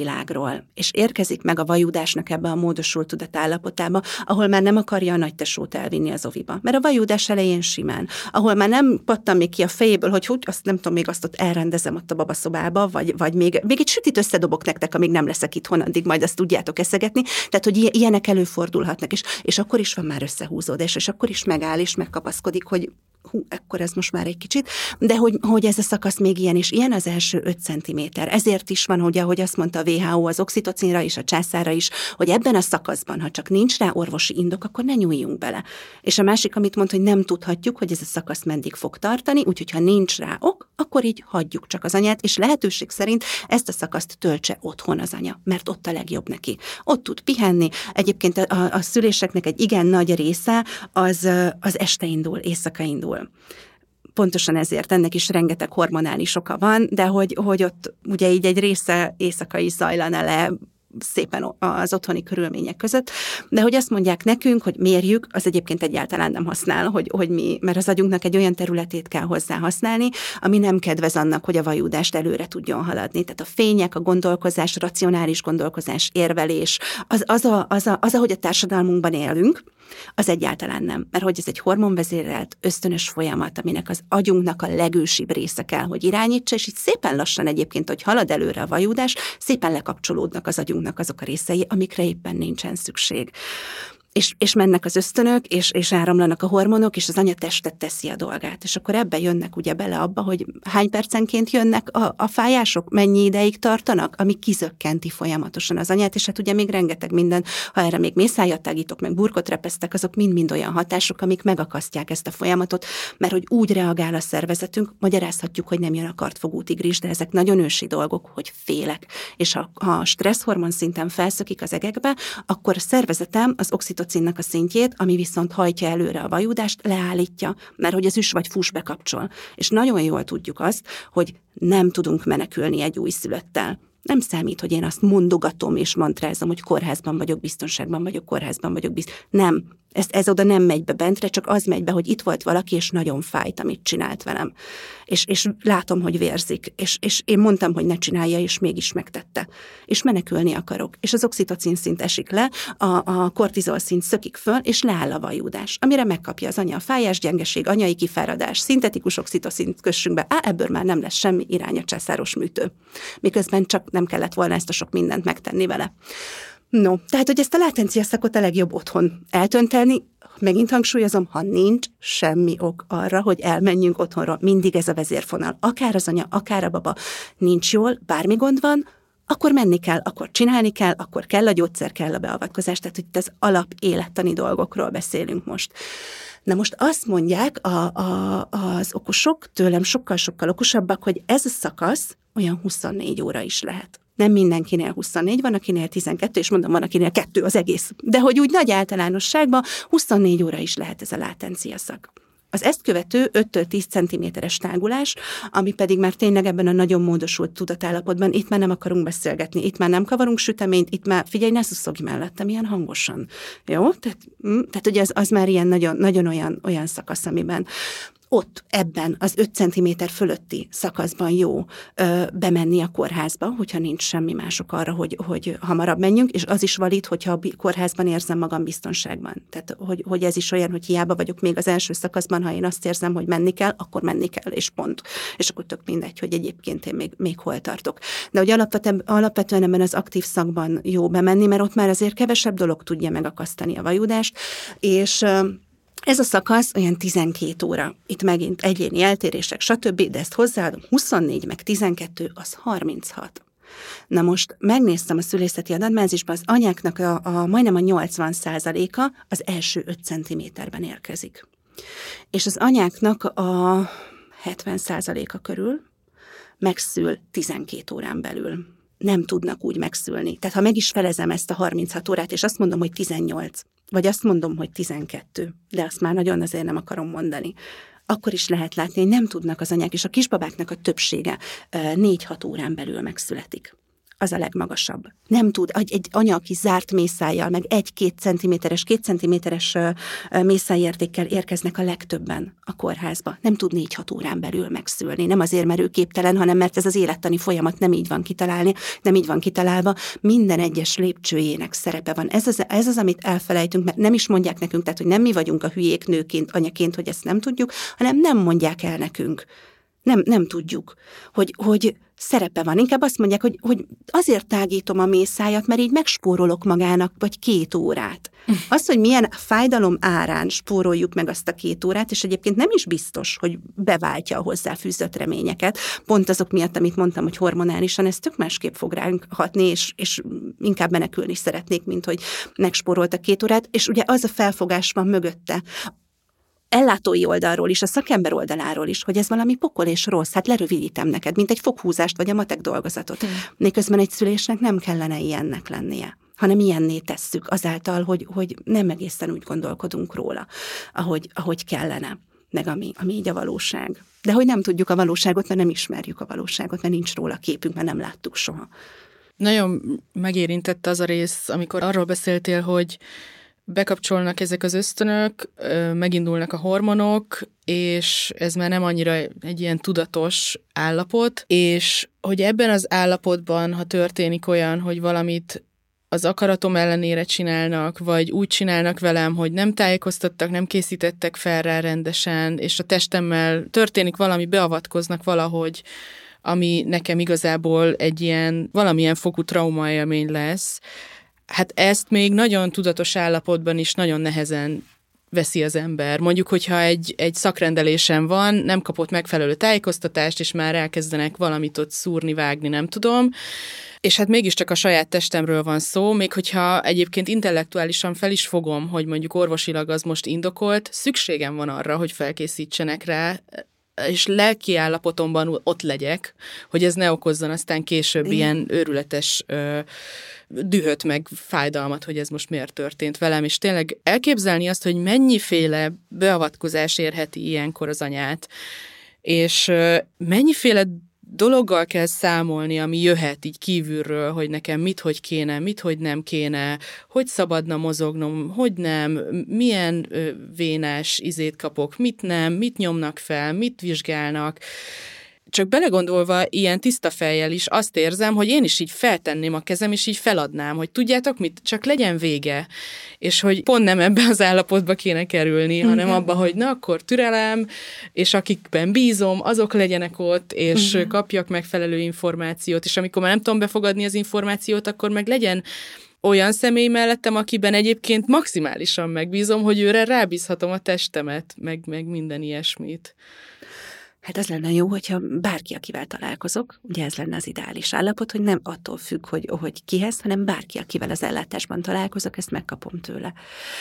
világról, és érkezik meg a vajúdásnak ebbe a módosult tudatállapotába, ahol már nem akarja a nagytesót elvinni az oviba. Mert a vajúdás elején simán, ahol már nem pattan még ki a fejéből, hogy azt nem tudom, még azt ott elrendezem ott a babaszobába, vagy még egy sütit összedobok nektek, amíg nem leszek itthon, addig majd azt tudjátok eszegetni. Tehát, hogy ilyenek előfordulhatnak, és akkor is van már összehúzódás, és akkor is megáll, és megkapaszkodik, hogy akkor ez most már egy kicsit, de hogy ez a szakasz még ilyen, és ilyen az első 5 centiméter. Ezért is van, hogy ahogy azt mondta a WHO az oxitocinra és a császára is, hogy ebben a szakaszban, ha csak nincs rá orvosi indok, akkor ne nyúljunk bele. És a másik, amit mond, hogy nem tudhatjuk, hogy ez a szakasz meddig fog tartani, úgyhogy ha nincs rá ok, akkor így hagyjuk csak az anyát, és lehetőség szerint ezt a szakaszt töltse otthon az anya, mert ott a legjobb neki. Ott tud pihenni. Egyébként a szüléseknek egy igen nagy része az este indul, éjszaka indul. Pontosan ezért ennek is rengeteg hormonális oka van, de hogy ott ugye így egy része éjszaka is zajlana le szépen az otthoni körülmények között, de hogy azt mondják nekünk, hogy mérjük, az egyébként egyáltalán nem használ, hogy mi, mert az agyunknak egy olyan területét kell hozzá használni, ami nem kedvez annak, hogy a vajúdást előre tudjon haladni. Tehát a fények, a gondolkozás, racionális gondolkozás, érvelés, az, ahogy a társadalmunkban élünk, az egyáltalán nem. Mert hogy ez egy hormonvezérelt, ösztönös folyamat, aminek az agyunknak a legősibb része kell, hogy irányítsa, és így szépen lassan egyébként, hogy halad előre a vajúdás, szépen lekapcsolódnak az agyunknak azok a részei, amikre éppen nincsen szükség. És mennek az ösztönök, és áramlanak a hormonok, és az anyatestet teszi a dolgát. És akkor ebbe jönnek ugye bele abba, hogy hány percenként jönnek a fájások, mennyi ideig tartanak, ami kizökkenti folyamatosan az anyát, és hát ugye még rengeteg minden, ha erre még mészájat tágítok, meg burkot repesztek, azok mind-mind olyan hatások, amik megakasztják ezt a folyamatot, mert hogy úgy reagál a szervezetünk, magyarázhatjuk, hogy nem jön a kartfogú tigris, de ezek nagyon ősi dolgok, hogy félek. És ha a stresszhormon szinten felszökik az egekbe, akkor a szervezetem az oxitocinnak a szintjét, ami viszont hajtja előre a vajúdást, leállítja, mert hogy az üs vagy fús bekapcsol. És nagyon jól tudjuk azt, hogy nem tudunk menekülni egy újszülöttel. Nem számít, hogy én azt mondogatom és mantrázom, hogy kórházban vagyok, biztonságban vagyok, kórházban vagyok, nem. Ez oda nem megy be bentre, csak az megy be, hogy itt volt valaki, és nagyon fájt, amit csinált velem. És látom, hogy vérzik. És én mondtam, hogy ne csinálja, és mégis megtette. És menekülni akarok. És az oxitocin szint esik le, a kortizol szint szökik föl, és leáll a vajúdás. Amire megkapja az anya a fájás, gyengeség, anyai kifáradás, szintetikus oxitocint kössünk be, ebből már nem lesz semmi, irány a császáros műtő. Miközben csak nem kellett volna ezt a sok mindent megtenni vele. No, tehát, hogy ezt a látenciaszakot a legjobb otthon eltönteni, megint hangsúlyozom, ha nincs semmi ok arra, hogy elmenjünk otthonra, mindig ez a vezérfonal. Akár az anya, akár a baba nincs jól, bármi gond van, akkor menni kell, akkor csinálni kell, akkor kell a gyógyszer, kell a beavatkozás, tehát hogy itt az alap élettani dolgokról beszélünk most. Na most azt mondják az okosok, tőlem sokkal-sokkal okosabbak, hogy ez a szakasz olyan 24 óra is lehet. Nem mindenkinél 24, van akinél 12, és mondom, van akinél 2 az egész. De hogy úgy nagy általánosságban 24 óra is lehet ez a látenciaszak. Az ezt követő 5-10 cm-es tágulás, ami pedig már tényleg ebben a nagyon módosult tudatállapotban, itt már nem akarunk beszélgetni, itt már nem kavarunk süteményt, itt már, figyelj, ne szuszogj mellettem ilyen hangosan. Jó? Tehát ugye az már ilyen nagyon, nagyon olyan szakasz, amiben ott ebben az 5 cm fölötti szakaszban jó bemenni a kórházba, hogyha nincs semmi mások arra, hogy hamarabb menjünk, és az is valid, hogyha a kórházban érzem magam biztonságban. Tehát, hogy ez is olyan, hogy hiába vagyok még az első szakaszban, ha én azt érzem, hogy menni kell, akkor menni kell, és pont. És akkor tök mindegy, hogy egyébként én még hol tartok. De hogy alapvetően ebben az aktív szakban jó bemenni, mert ott már azért kevesebb dolog tudja megakasztani a vajúdást, és ez a szakasz olyan 12 óra. Itt megint egyéni eltérések, stb., de ezt hozzáadom, 24 meg 12, az 36. Na most megnéztem a szülészeti adatbázisban, az anyáknak majdnem a 80%-a az első 5 centiméterben érkezik. És az anyáknak a 70%-a körül megszül 12 órán belül. Nem tudnak úgy megszülni. Tehát ha meg is felezem ezt a 36 órát, és azt mondom, hogy 18, vagy azt mondom, hogy 12, de azt már nagyon azért nem akarom mondani, akkor is lehet látni, hogy nem tudnak az anyák, és a kisbabáknak a többsége 4-6 órán belül megszületik. az a legmagasabb. Nem tud, egy anya, aki zárt mészállyal, meg 1-2 centiméteres, 2 centiméteres mészájértékkel érkeznek a legtöbben a kórházba. Nem tud 4-6 órán belül megszülni. Nem azért, mert ő képtelen, hanem mert ez az élettani folyamat nem így van kitalálva. Minden egyes lépcsőjének szerepe van. Ez az, amit elfelejtünk, mert nem is mondják nekünk, tehát, hogy nem mi vagyunk a hülyék nőként, anyaként, hogy ezt nem tudjuk, hanem nem mondják el nekünk. Nem tudjuk, hogy szerepe van. Inkább azt mondják, hogy azért tágítom a mészájat, mert így megspórolok magának, vagy 2 órát. Az, hogy milyen fájdalom árán spóroljuk meg azt a 2 órát, és egyébként nem is biztos, hogy beváltja a hozzáfűzött reményeket. Pont azok miatt, amit mondtam, hogy hormonálisan ez tök másképp fog ránk hatni, és inkább menekülni szeretnék, mint hogy megspórolta 2 órát, és ugye az a felfogás van mögötte, ellátói oldalról is, a szakember oldaláról is, hogy ez valami pokol és rossz, hát lerövidítem neked, mint egy foghúzást vagy a matek dolgozatot. Miközben egy szülésnek nem kellene ilyennek lennie, hanem ilyenné tesszük azáltal, hogy nem egészen úgy gondolkodunk róla, ahogy kellene, meg ami így a valóság. De hogy nem tudjuk a valóságot, mert nem ismerjük a valóságot, mert nincs róla képünk, mert nem láttuk soha. Nagyon megérintett az a rész, amikor arról beszéltél, hogy bekapcsolnak ezek az ösztönök, megindulnak a hormonok, és ez már nem annyira egy ilyen tudatos állapot, és hogy ebben az állapotban, ha történik olyan, hogy valamit az akaratom ellenére csinálnak, vagy úgy csinálnak velem, hogy nem tájékoztattak, nem készítettek fel rá rendesen, és a testemmel történik valami, beavatkoznak valahogy, ami nekem igazából egy ilyen, valamilyen fokú traumaélmény lesz. Hát ezt még nagyon tudatos állapotban is nagyon nehezen veszi az ember. Mondjuk, hogyha egy szakrendelésen van, nem kapott megfelelő tájékoztatást, és már elkezdenek valamit ott szúrni, vágni, nem tudom, és hát mégiscsak a saját testemről van szó, még hogyha egyébként intellektuálisan fel is fogom, hogy mondjuk orvosilag az most indokolt, szükségem van arra, hogy felkészítsenek rá, és lelki állapotomban ott legyek, hogy ez ne okozzon aztán később ilyen őrületes dühöt meg fájdalmat, hogy ez most miért történt velem, és tényleg elképzelni azt, hogy mennyiféle beavatkozás érheti ilyenkor az anyát, és mennyiféle dologgal kell számolni, ami jöhet így kívülről, hogy nekem hogy kéne, hogy nem kéne, hogy szabadna mozognom, hogy nem, milyen vénás izét kapok, mit nem, mit nyomnak fel, mit vizsgálnak. Csak belegondolva ilyen tiszta fejjel is azt érzem, hogy én is így feltenném a kezem, és így feladnám, hogy tudjátok mit, csak legyen vége. És hogy pont nem ebben az állapotba kéne kerülni, hanem abba, hogy na akkor türelem, és akikben bízom, azok legyenek ott, és kapjak megfelelő információt, és amikor már nem tudom befogadni az információt, akkor meg legyen olyan személy mellettem, akiben egyébként maximálisan megbízom, hogy őre rábízhatom a testemet, meg minden ilyesmit. Hát az lenne jó, hogyha bárki, akivel találkozok, ugye ez lenne az ideális állapot, hogy nem attól függ, hogy kihez, hanem bárki, akivel az ellátásban találkozok, ezt megkapom tőle.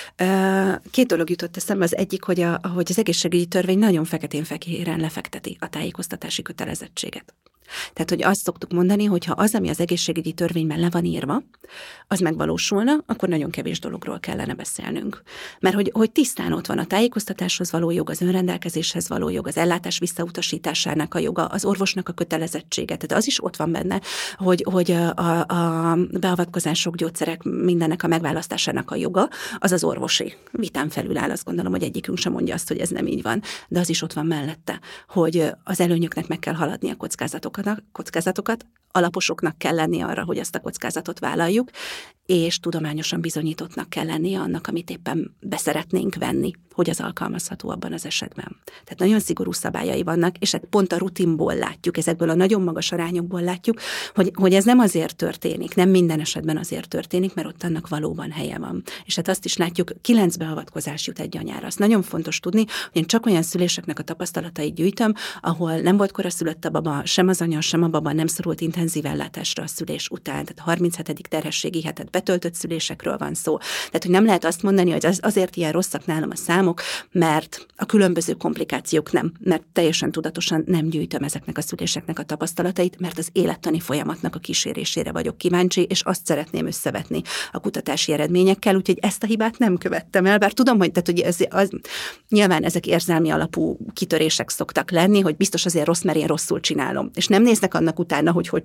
2 dolog jutott eszembe, az egyik, hogy az egészségügyi törvény nagyon feketén-fekéren lefekteti a tájékoztatási kötelezettséget. Tehát, hogy azt szoktuk mondani, hogy ha az, ami az egészségügyi törvényben le van írva, az megvalósulna, akkor nagyon kevés dologról kellene beszélnünk. Mert hogy tisztán ott van a tájékoztatáshoz való jog, az önrendelkezéshez való jog, az ellátás visszautasításának a joga, az orvosnak a kötelezettsége. Tehát az is ott van benne, hogy a beavatkozások, gyógyszerek, mindennek a megválasztásának a joga, az az orvosi. Vitán felül áll, azt gondolom, hogy egyikünk sem mondja azt, hogy ez nem így van, de az is ott van mellette, hogy az előnyöknek meg kell haladni a kockázatokat, alaposoknak kell lenni arra, hogy ezt a kockázatot vállaljuk, és tudományosan bizonyítottnak kell lennie annak, amit éppen beszeretnénk venni, hogy az alkalmazható abban az esetben. Tehát nagyon szigorú szabályai vannak, és pont a rutinból látjuk, ezekből a nagyon magas arányokból látjuk, hogy ez nem azért történik, nem minden esetben azért történik, mert ott annak valóban helye van. És hát azt is látjuk, 9 beavatkozás jut egy anyára. Azt nagyon fontos tudni, hogy én csak olyan szüléseknek a tapasztalatait gyűjtöm, ahol nem volt koraszülött a baba, sem az anya, sem a baba nem szorult intenzív ellátásra a szülés után. Tehát 37. terhességi hetet betöltött szülésekről van szó. Tehát, hogy nem lehet azt mondani, hogy azért ilyen rosszak nálam a számok, mert a különböző komplikációk nem, mert teljesen tudatosan nem gyűjtöm ezeknek a szüléseknek a tapasztalatait, mert az élettani folyamatnak a kísérésére vagyok kíváncsi, és azt szeretném összevetni a kutatási eredményekkel, úgyhogy ezt a hibát nem követtem el, bár tudom, hogy nyilván ezek érzelmi alapú kitörések szoktak lenni, hogy biztos azért rossz, mert én rosszul csinálom. És nem néznek annak utána, hogy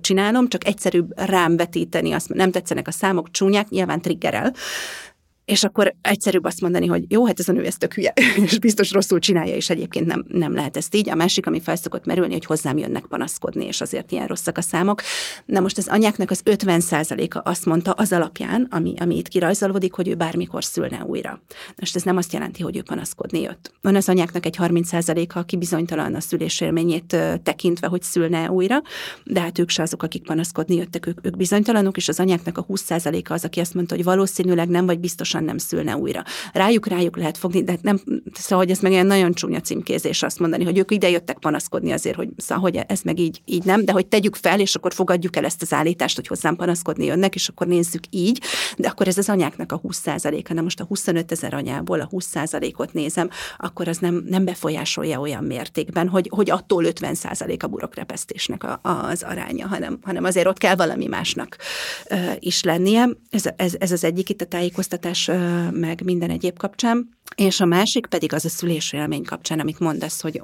csinálom, csak egyszerűbb rám vetíteni, azt nem tetszenek a számok, csúnyák, nyilván triggerel, és akkor egyszerűbb azt mondani, hogy jó, hát ez a nő ez tök hülye, és biztos rosszul csinálja, és egyébként nem lehet ezt így. A másik, ami fel szokott merülni, hogy hozzám jönnek panaszkodni, és azért ilyen rosszak a számok. Na most az anyáknak az 50%-a azt mondta az alapján, ami itt kirajzolódik, hogy ő bármikor szülne újra. Most ez nem azt jelenti, hogy ő panaszkodni jött. Van az anyáknak egy 30%-a, aki bizonytalan a szülésélményét tekintve, hogy szülne újra, de hát ők se azok, akik panaszkodni jöttek, ők bizonytalanok, és az anyáknak a 20%-a az, aki azt mondta, hogy valószínűleg nem, vagy biztosan nem szülne újra. Rájuk lehet fogni, de nem, szóval, hogy ez meg ilyen nagyon csúnya címkézés azt mondani, hogy ők ide jöttek panaszkodni azért, hogy, szóval, hogy ez meg így nem, de hogy tegyük fel, és akkor fogadjuk el ezt az állítást, hogy hozzám panaszkodni jönnek, és akkor nézzük így, de akkor ez az anyáknak a 20%-a. Na most a 25 000 anyából a 20%-ot nézem, akkor az nem befolyásolja olyan mértékben, hogy attól 50% a burokrepesztésnek az aránya, hanem azért ott kell valami másnak is lennie. Ez az egyik itt a tájékoztatás meg minden egyéb kapcsán, és a másik pedig az a szülésélmény kapcsán, amit mondasz, hogy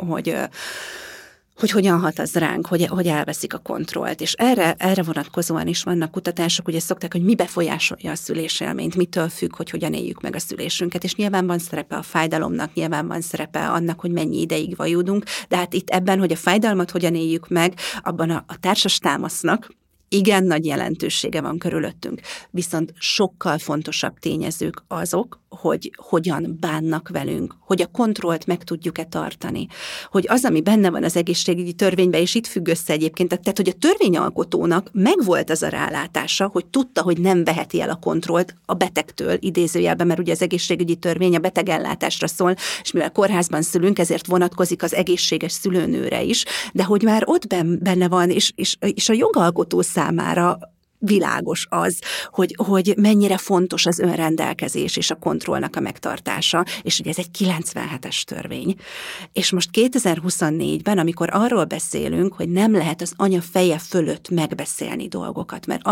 hogyan hat az ránk, hogy elveszik a kontrollt. És erre vonatkozóan is vannak kutatások, ugye szokták, hogy mi befolyásolja a szülésélményt, mitől függ, hogy hogyan éljük meg a szülésünket, és nyilván van szerepe a fájdalomnak, nyilván van szerepe annak, hogy mennyi ideig vajudunk, de hát itt ebben, hogy a fájdalmat hogyan éljük meg, abban a társas támasznak igen nagy jelentősége van körülöttünk. Viszont sokkal fontosabb tényezők azok, hogy hogyan bánnak velünk, hogy a kontrollt meg tudjuk-e tartani, hogy az, ami benne van az egészségügyi törvényben, és itt függ össze egyébként, tehát hogy a törvényalkotónak megvolt az a rálátása, hogy tudta, hogy nem veheti el a kontrollt a betegtől, idézőjelben, mert ugye az egészségügyi törvény a betegellátásra szól, és mivel kórházban szülünk, ezért vonatkozik az egészséges szülőnőre is, de hogy már ott benne van, és a jogalkotó számára világos az, hogy mennyire fontos az önrendelkezés és a kontrollnak a megtartása, és hogy ez egy 97-es törvény. És most 2024-ben, amikor arról beszélünk, hogy nem lehet az anya feje fölött megbeszélni dolgokat, mert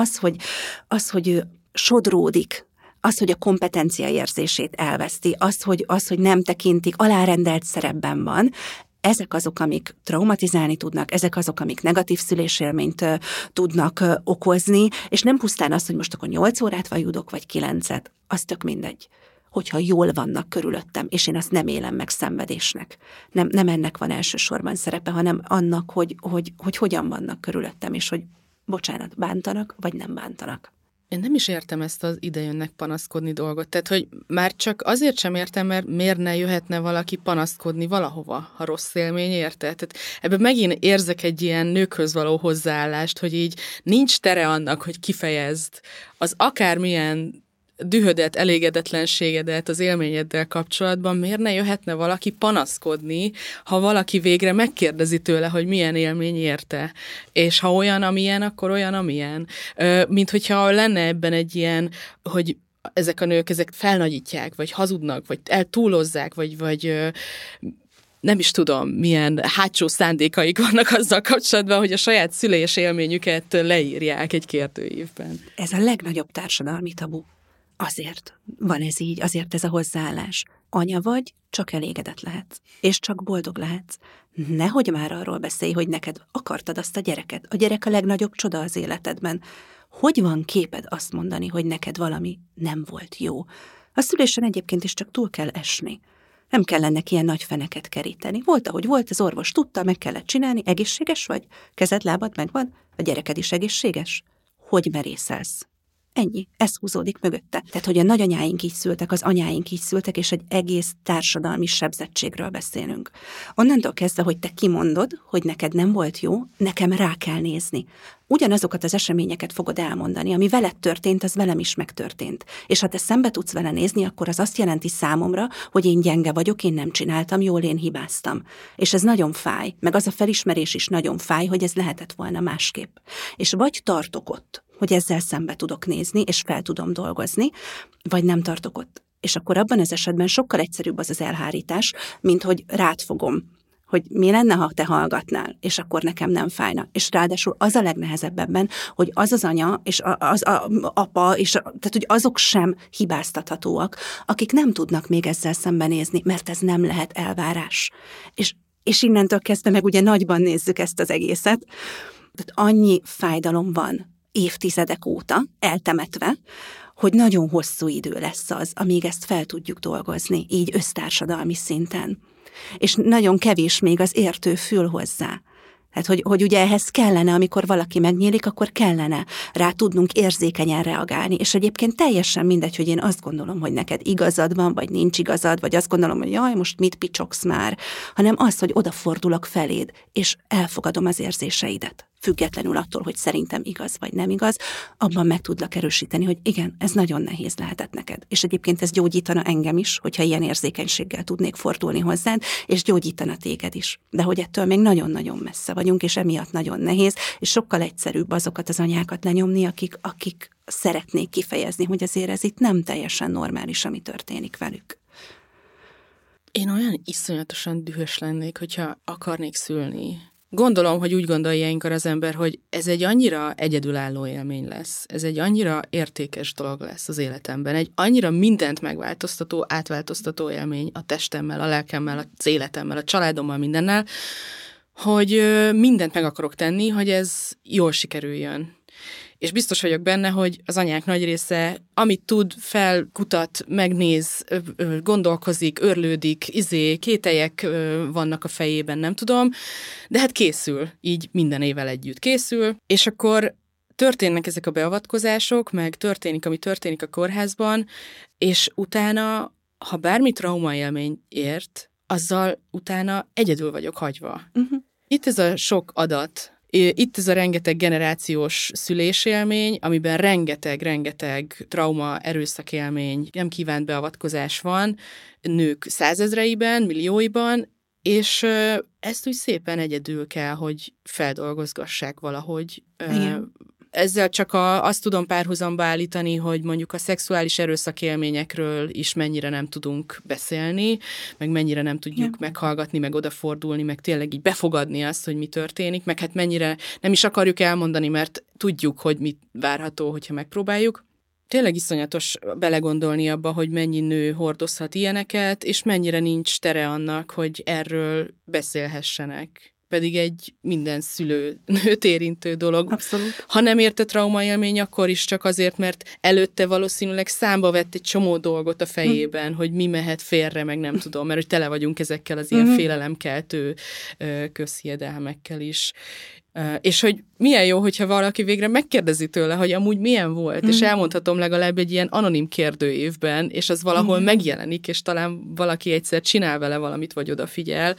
az, hogy ő sodródik, az, hogy a kompetencia érzését elveszti, az, hogy nem tekintik, alárendelt szerepben van, ezek azok, amik traumatizálni tudnak, ezek azok, amik negatív szülésélményt tudnak okozni, és nem pusztán az, hogy most akkor 8 órát vajudok, vagy 9-et, az tök mindegy, hogyha jól vannak körülöttem, és én azt nem élem meg szenvedésnek. Nem ennek van elsősorban szerepe, hanem annak, hogy hogyan vannak körülöttem, és hogy bocsánat, bántanak, vagy nem bántanak. Én nem is értem ezt az idejönnek panaszkodni dolgot. Tehát, hogy már csak azért sem értem, mert miért ne jöhetne valaki panaszkodni valahova, ha rossz élmény érte. Tehát ebben megint érzek egy ilyen nőkhöz való hozzáállást, hogy így nincs tere annak, hogy kifejezd az akármilyen dühödet, elégedetlenségedet az élményeddel kapcsolatban, miért ne jöhetne valaki panaszkodni, ha valaki végre megkérdezi tőle, hogy milyen élmény érte. És ha olyan, amilyen, akkor olyan, amilyen. Mint hogyha lenne ebben egy ilyen, hogy ezek a nők ezek felnagyítják, vagy hazudnak, vagy eltúlozzák, vagy nem is tudom, milyen hátsó szándékaik vannak azzal kapcsolatban, hogy a saját szülés élményüket leírják egy kérdőívben. Ez a legnagyobb társadalmi tabu. Azért van ez így, azért ez a hozzáállás. Anya vagy, csak elégedett lehetsz, és csak boldog lehetsz. Nehogy már arról beszélj, hogy neked akartad azt a gyereket. A gyerek a legnagyobb csoda az életedben. Hogy van képed azt mondani, hogy neked valami nem volt jó? A szülésen egyébként is csak túl kell esni. Nem kell ennek ilyen nagy feneket keríteni. Volt, ahogy volt, az orvos tudta, meg kellett csinálni. Egészséges vagy? Kezed, lábad megvan? A gyereked is egészséges? Hogy merészelsz? Ennyi, ez húzódik mögötte. Tehát, hogy a nagyanyáink így szültek, az anyáink így szültek, és egy egész társadalmi sebzettségről beszélünk. Onnantól kezdve, hogy te kimondod, hogy neked nem volt jó, nekem rá kell nézni. Ugyanazokat az eseményeket fogod elmondani, ami veled történt, az velem is megtörtént. És ha te szembe tudsz vele nézni, akkor az azt jelenti számomra, hogy én gyenge vagyok, én nem csináltam jól, én hibáztam. És ez nagyon fáj, meg az a felismerés is nagyon fáj, hogy ez lehetett volna másképp. És vagy tartok ott, hogy ezzel szembe tudok nézni, és fel tudom dolgozni, vagy nem tartok ott. És akkor abban az esetben sokkal egyszerűbb az elhárítás, mint hogy rád fogom, hogy mi lenne, ha te hallgatnál, és akkor nekem nem fájna. És ráadásul az a legnehezebb ebben, hogy az anya, és az apa, tehát hogy azok sem hibáztathatóak, akik nem tudnak még ezzel szembenézni, mert ez nem lehet elvárás. És innentől kezdve meg ugye nagyban nézzük ezt az egészet, Tehát annyi fájdalom van évtizedek óta eltemetve, hogy nagyon hosszú idő lesz az, amíg ezt fel tudjuk dolgozni, így össztársadalmi szinten. És nagyon kevés még az értő fül hozzá. Tehát, hogy ugye ehhez kellene, amikor valaki megnyílik, akkor kellene rá tudnunk érzékenyen reagálni. És egyébként teljesen mindegy, hogy én azt gondolom, hogy neked igazad van, vagy nincs igazad, vagy azt gondolom, hogy jaj, most mit picsogsz már, hanem az, hogy odafordulok feléd, és elfogadom az érzéseidet. Függetlenül attól, hogy szerintem igaz vagy nem igaz, abban meg tudlak erősíteni, hogy igen, ez nagyon nehéz lehetett neked. És egyébként ez gyógyítana engem is, hogyha ilyen érzékenységgel tudnék fordulni hozzád, és gyógyítana téged is. De hogy ettől még nagyon-nagyon messze vagyunk, és emiatt nagyon nehéz, és sokkal egyszerűbb azokat az anyákat lenyomni, akik szeretnék kifejezni, hogy azért ez itt nem teljesen normális, ami történik velük. Én olyan iszonyatosan dühös lennék, hogyha akarnék szülni. Gondolom, hogy úgy gondolja ilyenkor az ember, hogy ez egy annyira egyedülálló élmény lesz, ez egy annyira értékes dolog lesz az életemben, egy annyira mindent megváltoztató, átváltoztató élmény a testemmel, a lelkemmel, az életemmel, a családommal, mindennel, hogy mindent meg akarok tenni, hogy ez jól sikerüljön. És biztos vagyok benne, hogy az anyák nagy része, amit tud, felkutat, megnéz, gondolkozik, örlődik, kételyek vannak a fejében, nem tudom, de hát készül, így minden évvel együtt készül, és akkor történnek ezek a beavatkozások, meg történik, ami történik a kórházban, és utána, ha bármi traumaélmény ért, azzal utána egyedül vagyok hagyva. Itt ez a sok adat, itt ez a rengeteg generációs szülésélmény, amiben rengeteg trauma, erőszakélmény, nem kívánt beavatkozás van, nők százezreiben, millióiban, és ezt úgy szépen egyedül kell, hogy feldolgozgassák valahogy. Igen. Ezzel csak azt tudom párhuzamba állítani, hogy mondjuk a szexuális erőszakélményekről is mennyire nem tudunk beszélni, meg mennyire nem tudjuk meghallgatni, meg odafordulni, meg tényleg így befogadni azt, hogy mi történik, meg hát mennyire nem is akarjuk elmondani, mert tudjuk, hogy mit várható, hogyha megpróbáljuk. Tényleg iszonyatos belegondolni abba, hogy mennyi nő hordozhat ilyeneket, és mennyire nincs tere annak, hogy erről beszélhessenek. Pedig egy minden szülőnőt érintő dolog. Abszolút. Ha nem érte traumaélmény, akkor is csak azért, mert előtte valószínűleg számba vett egy csomó dolgot a fejében, hogy mi mehet félre, meg nem tudom, mert hogy tele vagyunk ezekkel az ilyen félelemkeltő közhiedelmekkel is. És hogy milyen jó, hogyha valaki végre megkérdezi tőle, hogy amúgy milyen volt, és elmondhatom legalább egy ilyen anonim kérdőívben, és az valahol megjelenik, és talán valaki egyszer csinál vele valamit, vagy odafigyel.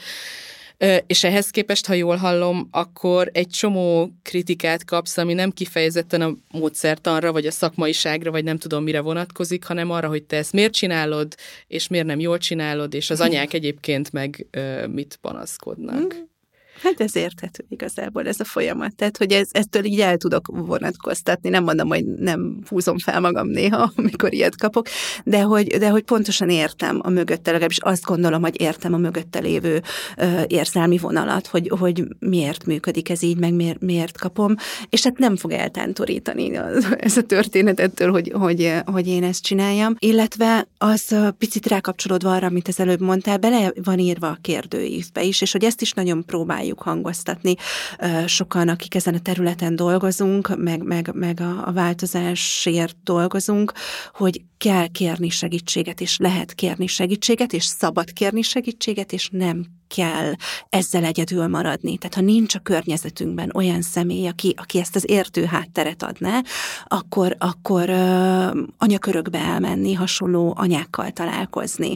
És ehhez képest, ha jól hallom, akkor egy csomó kritikát kapsz, ami nem kifejezetten a módszertanra, vagy a szakmaiságra, vagy nem tudom mire vonatkozik, hanem arra, hogy te ezt miért csinálod, és miért nem jól csinálod, és az anyák egyébként meg mit panaszkodnak. Hát ez érthető igazából ez a folyamat. Tehát, hogy ettől így el tudok vonatkoztatni. Nem mondom, hogy nem húzom fel magam néha, amikor ilyet kapok, de hogy pontosan értem a mögötte, legalábbis azt gondolom, hogy értem a mögötte lévő érzelmi vonalat, hogy miért működik ez így, meg miért kapom, és hát nem fog eltántorítani ez a történet ettől, hogy én ezt csináljam. Illetve az picit rákapcsolódva arra, amit az előbb mondtál, bele van írva a kérdőívbe is, és hogy ezt is nagyon próbáljuk hangoztatni. Sokan, akik ezen a területen dolgozunk, meg a változásért dolgozunk, hogy kell kérni segítséget, és lehet kérni segítséget, és szabad kérni segítséget, és nem kell ezzel egyedül maradni. Tehát ha nincs a környezetünkben olyan személy, aki ezt az értő hátteret adná, akkor anyakörökbe elmenni, hasonló anyákkal találkozni,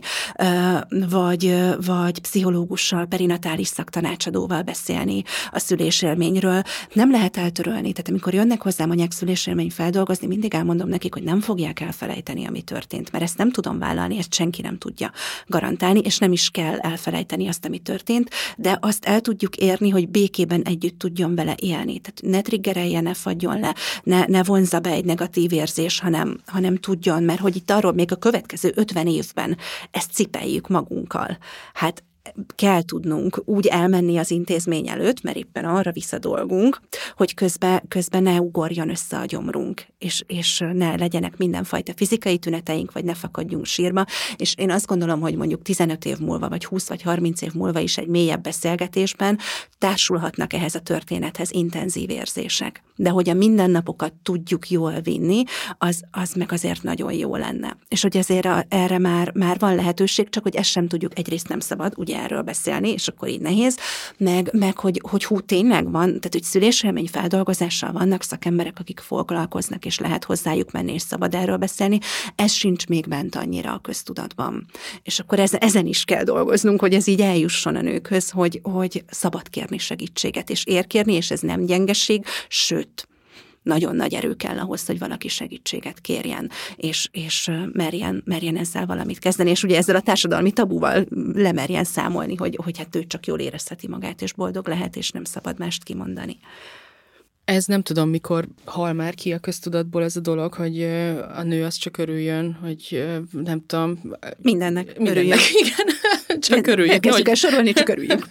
vagy pszichológussal, perinatális szaktanácsadóval beszélni a szülésélményről. Nem lehet eltörölni. Tehát amikor jönnek hozzám anyák szülésélmény feldolgozni, mindig elmondom nekik, hogy nem fogják elfelejteni, ami történt, mert ezt nem tudom vállalni, ezt senki nem tudja garantálni, és nem is kell elfelejteni azt, ami történt, de azt el tudjuk érni, hogy békében együtt tudjon vele élni. Tehát ne triggerelje, ne fagyjon le, ne vonzza be egy negatív érzés, hanem tudjon, mert hogy itt arról még a következő 50 évben ezt cipeljük magunkkal. Hát kell tudnunk úgy elmenni az intézmény előtt, mert éppen arra visz a dolgunk, hogy közben ne ugorjon össze a gyomrunk, és ne legyenek mindenfajta fizikai tüneteink, vagy ne fakadjunk sírba, és én azt gondolom, hogy mondjuk 15 év múlva, vagy 20 vagy 30 év múlva is egy mélyebb beszélgetésben társulhatnak ehhez a történethez intenzív érzések. De hogy a mindennapokat tudjuk jól vinni, az meg azért nagyon jó lenne. És hogy azért erre már van lehetőség, csak hogy ezt sem tudjuk, egyrészt nem szabad ugye erről beszélni, és akkor így nehéz, meg hogy hú, tényleg van, tehát hogy szülésélmény feldolgozással vannak szakemberek, akik foglalkoznak, és lehet hozzájuk menni, és szabad erről beszélni, ez sincs még bent annyira a köztudatban. És akkor ezen is kell dolgoznunk, hogy ez így eljusson a nőkhöz, hogy szabad kérni segítséget, és érkérni, és ez nem gyengeség, sőt, nagyon nagy erő kell ahhoz, hogy valaki segítséget kérjen, és merjen ezzel valamit kezdeni, és ugye ezzel a társadalmi tabuval lemerjen számolni, hogy hát ő csak jól érezheti magát, és boldog lehet, és nem szabad mást kimondani. Ez nem tudom, mikor hal már ki a köztudatból ez a dolog, hogy a nő az csak örüljön, hogy nem tudom. Mindennek örüljön. Igen, csak örüljön. Elkezdjük el sorolni, csak örüljünk.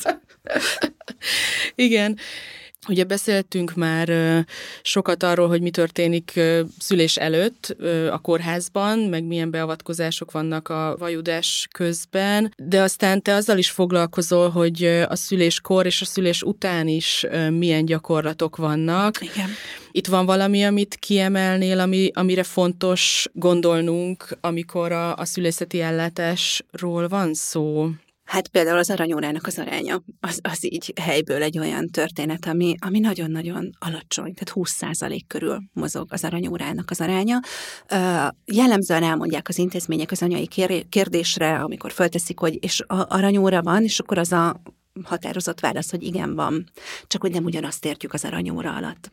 Igen. Ugye beszéltünk már sokat arról, hogy mi történik szülés előtt a kórházban, meg milyen beavatkozások vannak a vajudás közben, de aztán te azzal is foglalkozol, hogy a szüléskor és a szülés után is milyen gyakorlatok vannak. Igen. Itt van valami, amit kiemelnél, amire fontos gondolnunk, amikor a szülészeti ellátásról van szó? Hát például az aranyórának az aránya, az így helyből egy olyan történet, ami nagyon-nagyon alacsony, tehát 20% körül mozog az aranyórának az aránya. Jellemzően elmondják az intézmények az anyai kérdésre, amikor fölteszik, hogy és aranyóra van, és akkor az a határozott válasz, hogy igen, van. Csak hogy nem ugyanazt értjük az aranyóra alatt.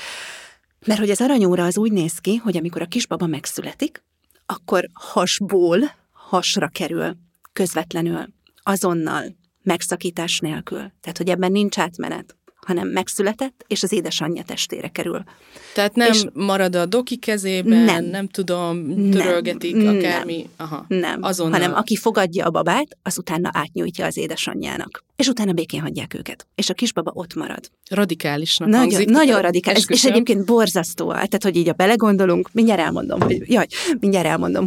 Mert hogy az aranyóra az úgy néz ki, hogy amikor a kisbaba megszületik, akkor hasból hasra kerül közvetlenül, azonnal, megszakítás nélkül. Tehát, hogy ebben nincs átmenet, hanem megszületett, és az édesanyja testére kerül. Tehát nem marad a doki kezében, nem tudom, törölgetik, akármi. Aha, nem, azonnal. hanem aki fogadja a babát, az utána átnyújtja az édesanyjának. És utána békén hagyják őket. És a kisbaba ott marad. Radikálisnak hangzik. Nagyon radikális. És egyébként borzasztó. Tehát, hogy így a belegondolunk, mindjárt elmondom,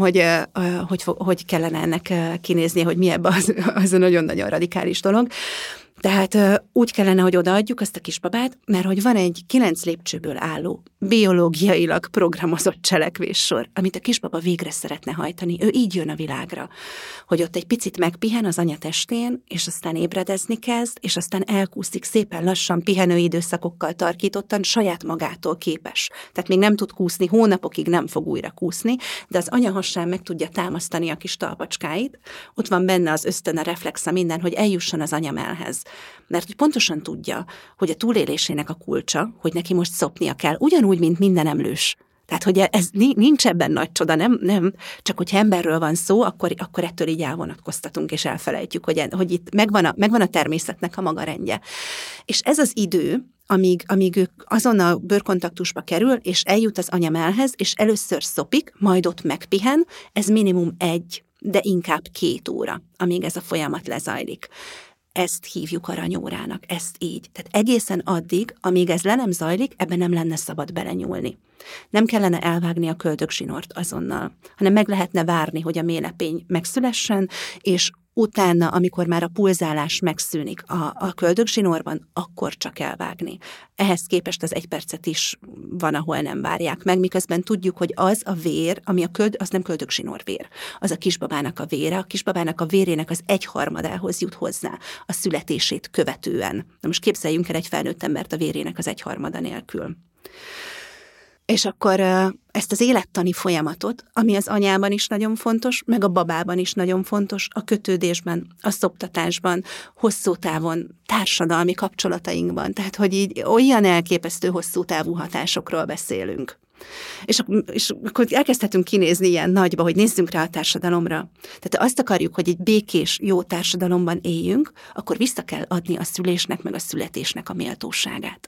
hogy kellene ennek kinézni, hogy mi ebben az a nagyon-nagyon radikális dolog. Tehát úgy kellene, hogy odaadjuk azt a kisbabát, mert hogy van egy 9 lépcsőből álló, biológiailag programozott cselekvéssor, amit a kisbaba végre szeretne hajtani. Ő így jön a világra, hogy ott egy picit megpihen az anya testén, és aztán ébredezni kezd, és aztán elkúszik szépen lassan pihenő időszakokkal tarkítottan, saját magától képes. Tehát még nem tud kúszni, hónapokig nem fog újra kúszni, de az anya hasán meg tudja támasztani a kis talpacskáit, ott van benne az ösztön, a reflexa, minden, hogy eljusson az anyamellhez. Mert hogy pontosan tudja, hogy a túlélésének a kulcsa, hogy neki most szopnia kell, ugyanúgy, mint minden emlős. Tehát, hogy ez nincs ebben nagy csoda, nem, csak hogyha emberről van szó, akkor ettől így elvonatkoztatunk, és elfelejtjük, hogy itt megvan a természetnek a maga rendje. És ez az idő, amíg ő azonnal bőrkontaktusba kerül, és eljut az anyamellhez, és először szopik, majd ott megpihen, ez minimum 1, de inkább 2 óra, amíg ez a folyamat lezajlik. Ezt hívjuk aranyórának, ezt így. Tehát egészen addig, amíg ez le nem zajlik, ebben nem lenne szabad belenyúlni. Nem kellene elvágni a köldögzsinort azonnal, hanem meg lehetne várni, hogy a mélepény megszülessen, és utána, amikor már a pulzálás megszűnik a köldögzsinorban, akkor csak elvágni. Ehhez képest az 1 percet is van, ahol nem várják meg, miközben tudjuk, hogy az a vér, ami az nem köldögzsinor vér, az a kisbabának a vére, a kisbabának a vérének az 1/3 jut hozzá a születését követően. Na most képzeljünk el egy felnőtt embert a vérének az 1/3 nélkül. És akkor ezt az élettani folyamatot, ami az anyában is nagyon fontos, meg a babában is nagyon fontos, a kötődésben, a szoptatásban, hosszú távon, társadalmi kapcsolatainkban, tehát hogy így olyan elképesztő hosszú távú hatásokról beszélünk. És akkor elkezdhetünk kinézni ilyen nagyba, hogy nézzünk rá a társadalomra. Tehát azt akarjuk, hogy egy békés, jó társadalomban éljünk, akkor vissza kell adni a szülésnek, meg a születésnek a méltóságát.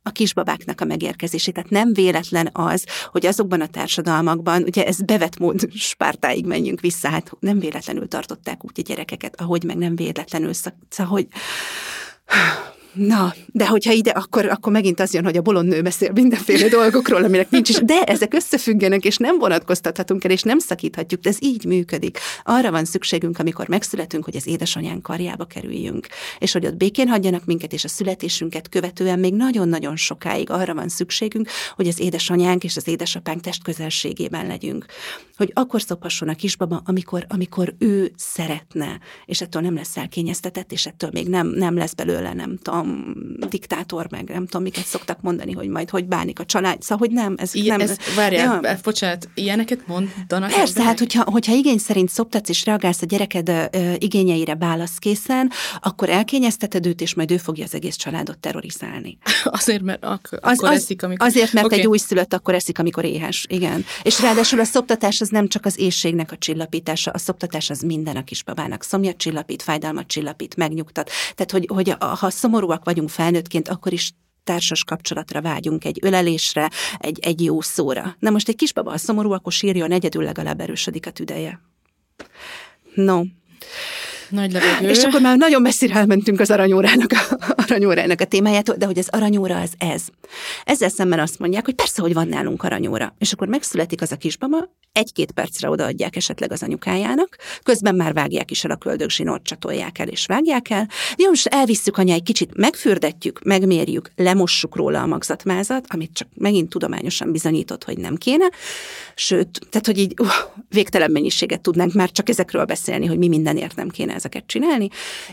a kisbabáknak a megérkezését. Tehát nem véletlen az, hogy azokban a társadalmakban, ugye ez bevett mód, Spártáig menjünk vissza, hát nem véletlenül tartották úgy a gyerekeket, ahogy meg nem véletlenül, szóval, hogy... Na, de hogyha ide, akkor megint az jön, hogy a bolond nő beszél mindenféle dolgokról, aminek nincs is, de ezek összefüggenek, és nem vonatkoztathatunk el, és nem szakíthatjuk, de ez így működik. Arra van szükségünk, amikor megszületünk, hogy az édesanyánk karjába kerüljünk, és hogy ott békén hagyjanak minket, és a születésünket követően még nagyon-nagyon sokáig arra van szükségünk, hogy az édesanyánk és az édesapánk testközelségében legyünk. Hogy akkor szophasson a kisbaba, amikor ő szeretne, és ettől nem lesz elkényeztetett, és ettől még nem lesz belőle, nem tudom, diktátor, meg nem tudom, miket szoktak mondani, hogy majd hogy bánik a család. Szóval, hogy nem, várjál, ja. Bocsánat, ilyeneket mondanak? Persze, hát hogyha igény szerint szoptatsz és reagálsz a gyereked igényeire válaszkészen, akkor elkényezteted őt, és majd ő fogja az egész családot terrorizálni. Azért, mert akkor eszik, amikor... Azért, mert egy újszülött akkor eszik, amikor éhes. Igen. És ráadásul a szoptatás az nem csak az éhségnek a csillapítása, a szoptatás az minden a kisbabának. Szomjat csillapít, fájdalmat csillapít, megnyugtat. Tehát, hogy ha szomorúak vagyunk felnőttként, akkor is társas kapcsolatra vágyunk, egy ölelésre, egy jó szóra. Na most egy kisbaba, ha szomorú, akkor sírjon, egyedül legalább erősödik a tüdeje. No. Nagy levegő. És akkor már nagyon messzire elmentünk az aranyórának a témájától, de hogy az aranyóra az ez. Ezzel szemben azt mondják, hogy persze, hogy van nálunk aranyóra. És akkor megszületik az a kisbaba, 1-2 percre odaadják esetleg az anyukájának, közben már vágják is el a köldögzsinort, csatolják el és vágják el. Jó, most elvisszük anya, egy kicsit megfürdetjük, megmérjük, lemossuk róla a magzatmázat, amit csak megint tudományosan bizonyított, hogy nem kéne. Sőt, tehát, hogy így végtelen mennyiséget tudnánk már csak ezekről beszélni, hogy mi mindenért nem kéne ezeket csinálni,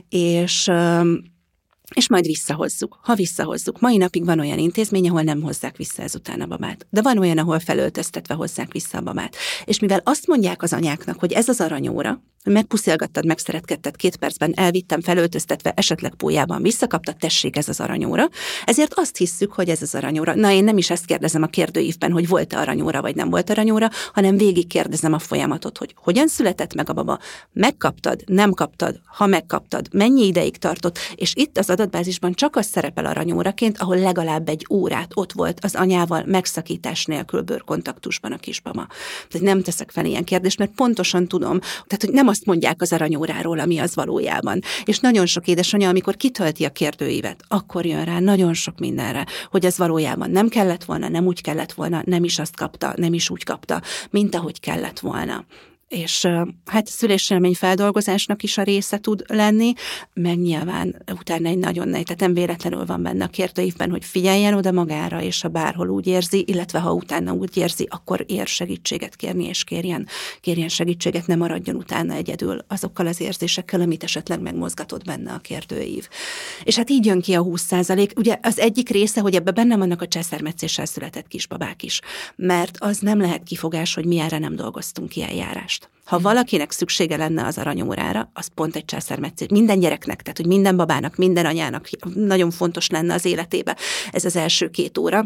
és majd visszahozzuk. Ha visszahozzuk. Mai napig van olyan intézmény, ahol nem hozzák vissza ezután a babát. De van olyan, ahol felöltöztetve hozzák vissza a babát. És mivel azt mondják az anyáknak, hogy ez az aranyóra, hogy megpuszilgattad, megszeretkedted 2 percben, elvittem felöltöztetve, esetleg pólyában visszakaptad, tessék, ez az aranyóra. Ezért azt hisszük, hogy ez az aranyóra. Na, én nem is ezt kérdezem a kérdőívben, hogy volt-e aranyóra, vagy nem volt aranyóra, hanem végig kérdezem a folyamatot, hogy hogyan született meg a baba, megkaptad, nem kaptad, ha megkaptad, mennyi ideig tartott, és itt az adatbázisban csak az szerepel aranyóraként, ahol legalább 1 órát ott volt az anyával megszakítás nélkül bőrkontaktusban a kisbaba. Tehát nem teszek fel ilyen kérdést, mert pontosan tudom, tehát hogy nem azt mondják az aranyóráról, ami az valójában. És nagyon sok édesanyja, amikor kitölti a kérdőívet, akkor jön rá nagyon sok mindenre, hogy ez valójában nem kellett volna, nem úgy kellett volna, nem is azt kapta, nem is úgy kapta, mint ahogy kellett volna. És hát szülésélmény feldolgozásnak is a része tud lenni, meg nyilván utána egy nagyon nagy, tehát nem véletlenül van benne a kérdőívben, hogy figyeljen oda magára, és ha bárhol úgy érzi, illetve ha utána úgy érzi, akkor ér segítséget kérni, és kérjen segítséget, ne maradjon utána egyedül azokkal az érzésekkel, amit esetleg megmozgatott benne a kérdőív. És hát így jön ki a 20%. Ugye az egyik része, hogy ebben benne vannak a császármetszéssel született kisbabák is, mert az nem lehet kifogás, hogy mi erre nem dolgoztunk ki eljárást. Ha valakinek szüksége lenne az aranyórára, az pont egy császármetszés. Minden gyereknek, tehát hogy minden babának, minden anyának nagyon fontos lenne az életébe ez az első 2 óra,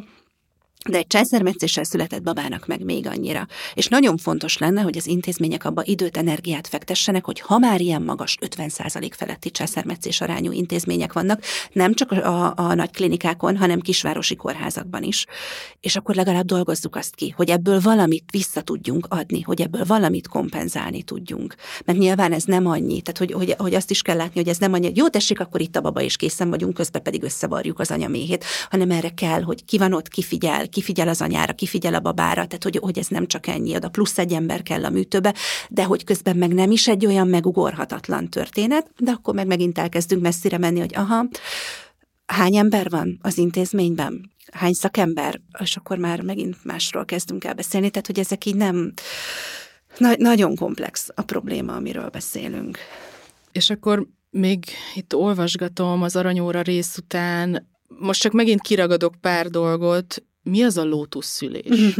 de egy császármetszéssel született babának meg még annyira. És nagyon fontos lenne, hogy az intézmények abba időt, energiát fektessenek, hogy ha már ilyen magas 50% feletti császármetszés arányú intézmények vannak, nem csak a nagy klinikákon, hanem kisvárosi kórházakban is. És akkor legalább dolgozzuk azt ki, hogy ebből valamit vissza tudjunk adni, hogy ebből valamit kompenzálni tudjunk. Mert nyilván ez nem annyi, tehát hogy azt is kell látni, hogy ez nem annyi, hogy jó, tessék, akkor itt a baba és készen vagyunk, közben pedig összevarjuk az anyaméhét, hanem erre kell, hogy ki van ott, kifigyel az anyára, kifigyel a babára, tehát hogy ez nem csak ennyi, oda plusz 1 ember kell a műtőbe, de hogy közben meg nem is egy olyan megugorhatatlan történet, de akkor megint elkezdünk messzire menni, hogy hány ember van az intézményben? Hány szakember? És akkor már megint másról kezdünk el beszélni, tehát hogy ezek így nem... Nagyon komplex a probléma, amiről beszélünk. És akkor még itt olvasgatom az aranyóra rész után, most csak megint kiragadok pár dolgot. Mi az a lótuszszülés?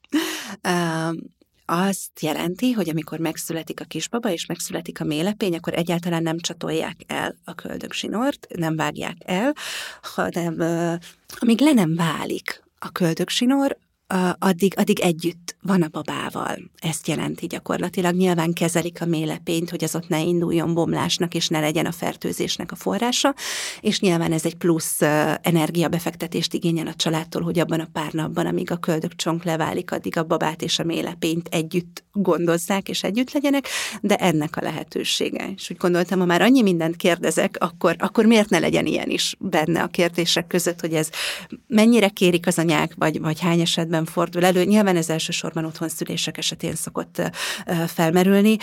Azt jelenti, hogy amikor megszületik a kisbaba, és megszületik a méhlepény, akkor egyáltalán nem csatolják el a köldögzsinort, nem vágják el, hanem amíg le nem válik a köldögzsinor, addig együtt van a babával. Ezt jelenti gyakorlatilag. Nyilván kezelik a mélepényt, hogy az ott ne induljon bomlásnak, és ne legyen a fertőzésnek a forrása, és nyilván ez egy plusz energiabefektetést igényel a családtól, hogy abban a pár napban, amíg a köldökcsonk leválik, addig a babát és a mélepényt együtt gondozzák, és együtt legyenek, de ennek a lehetősége. És úgy gondoltam, ha már annyi mindent kérdezek, akkor miért ne legyen ilyen is benne a kérdések között, hogy ez mennyire kérik az anyák, vagy hány esetben fordul elő. Nyilván ez elsősorban otthonszülések esetén szokott felmerülni.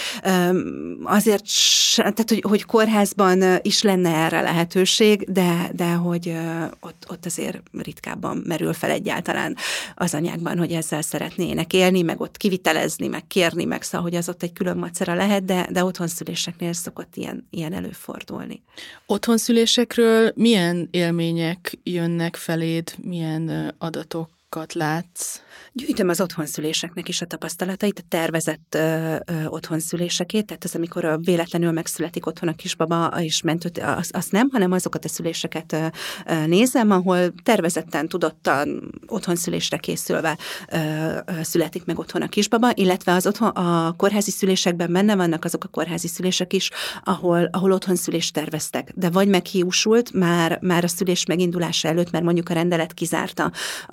Azért, tehát, hogy kórházban is lenne erre lehetőség, de hogy ott azért ritkábban merül fel egyáltalán az anyákban, hogy ezzel szeretnének élni, meg ott kivitelezni, meg kérni, meg szóval, hogy az ott egy külön macera lehet, de otthonszüléseknél szokott ilyen előfordulni. Otthonszülésekről milyen élmények jönnek feléd, milyen adatokat látsz? Gyűjtöm az otthonszüléseknek is a tapasztalatait, a tervezett otthonszülésekét, tehát az, amikor véletlenül megszületik otthon a kisbaba, és mentőt, azt nem, hanem azokat a szüléseket nézem, ahol tervezetten, tudottan, otthonszülésre készülve születik meg otthon a kisbaba, illetve a kórházi szülésekben benne vannak azok a kórházi szülések is, ahol otthonszülést terveztek, de vagy meghiúsult már a szülés megindulása előtt, mert mondjuk a rendelet kizárta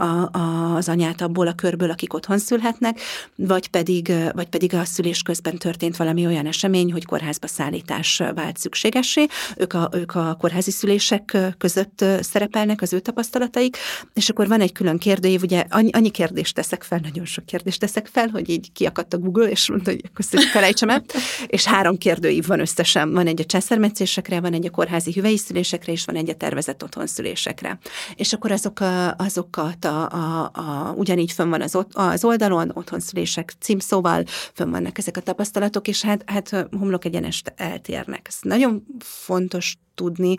az anyát abból a körből, akik otthon szülhetnek, vagy pedig a szülés közben történt valami olyan esemény, hogy kórházba szállítás vált szükségessé. Ők a kórházi szülések között szerepelnek az ő tapasztalataik, és akkor van egy külön kérdőív, ugye annyi kérdést teszek fel, nagyon sok kérdést teszek fel, hogy így kiakadt a Google, és mondta, hogy akkor felejtsem el, és 3 kérdőív van összesen. Van egy a császármetszésekre, van egy a kórházi hüvei szülésekre, és van egy a tervezett otthonszülésekre. És akkor azokat ugyanígy fönn van az oldalon, otthonszülések címszóval, fönn vannak ezek a tapasztalatok, és hát homlok egyenest eltérnek. Ez nagyon fontos tudni,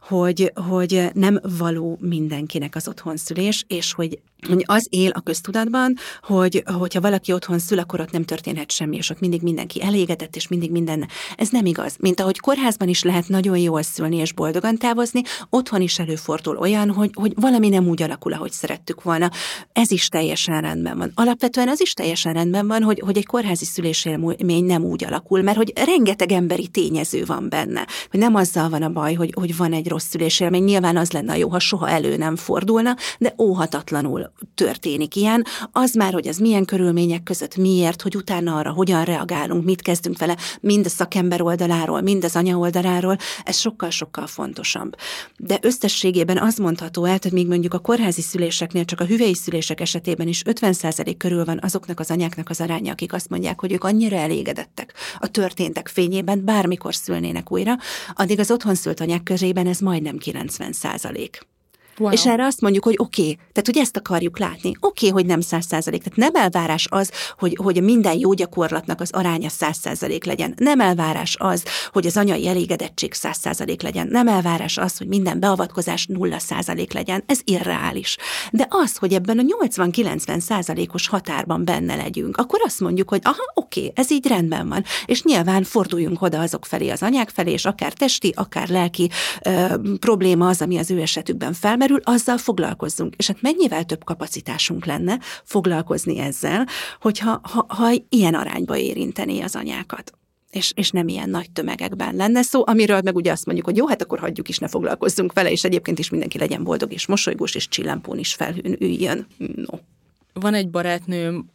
hogy nem való mindenkinek az otthonszülés, és hogy az él a köztudatban, hogyha valaki otthon szül, akkor ott nem történhet semmi, és ott mindig mindenki elégedett, és mindig minden. Ez nem igaz. Mint ahogy kórházban is lehet nagyon jól szülni és boldogan távozni, otthon is előfordul olyan, hogy valami nem úgy alakul, ahogy szerettük volna. Ez is teljesen rendben van. Alapvetően az is teljesen rendben van, hogy egy kórházi szülésélmény nem úgy alakul, mert hogy rengeteg emberi tényező van benne. Hogy nem azzal van a baj, hogy van egy rossz szülésélmény. Nyilván az lenne jó, ha soha elő nem fordulna, de óhatatlanul történik ilyen. Az már, hogy ez milyen körülmények között, miért, hogy utána arra hogyan reagálunk, mit kezdünk vele, mind a szakember oldaláról, mind az anya oldaláról, ez sokkal-sokkal fontosabb. De összességében az mondható el, hogy még mondjuk a kórházi szüléseknél, csak a hüvei szülések esetében is 50% körül van azoknak az anyáknak az aránya, akik azt mondják, hogy ők annyira elégedettek a történtek fényében, bármikor szülnének újra, addig az otthon szült anyák körében ez majdnem 90%. Wow. És erre azt mondjuk, hogy oké, tehát hogy ezt akarjuk látni. Oké, hogy nem 100%. Tehát nem elvárás az, hogy minden jó gyakorlatnak az aránya 100% legyen. Nem elvárás az, hogy az anyai elégedettség 100% legyen. Nem elvárás az, hogy minden beavatkozás 0% legyen. Ez irreális. De az, hogy ebben a 80-90%-os határban benne legyünk, akkor azt mondjuk, hogy aha, oké, ez így rendben van. És nyilván forduljunk oda azok felé, az anyák felé, és akár testi, akár lelki probléma az, ami az ő esetükben felmerül, azzal foglalkozzunk. És hát mennyivel több kapacitásunk lenne foglalkozni ezzel, hogyha ilyen arányba érintené az anyákat. És nem ilyen nagy tömegekben lenne szó, amiről meg ugye azt mondjuk, hogy jó, hát akkor hagyjuk is, ne foglalkozzunk vele, és egyébként is mindenki legyen boldog és mosolygós, és csillampón is felhőn üljön. No. Van egy barátnőm,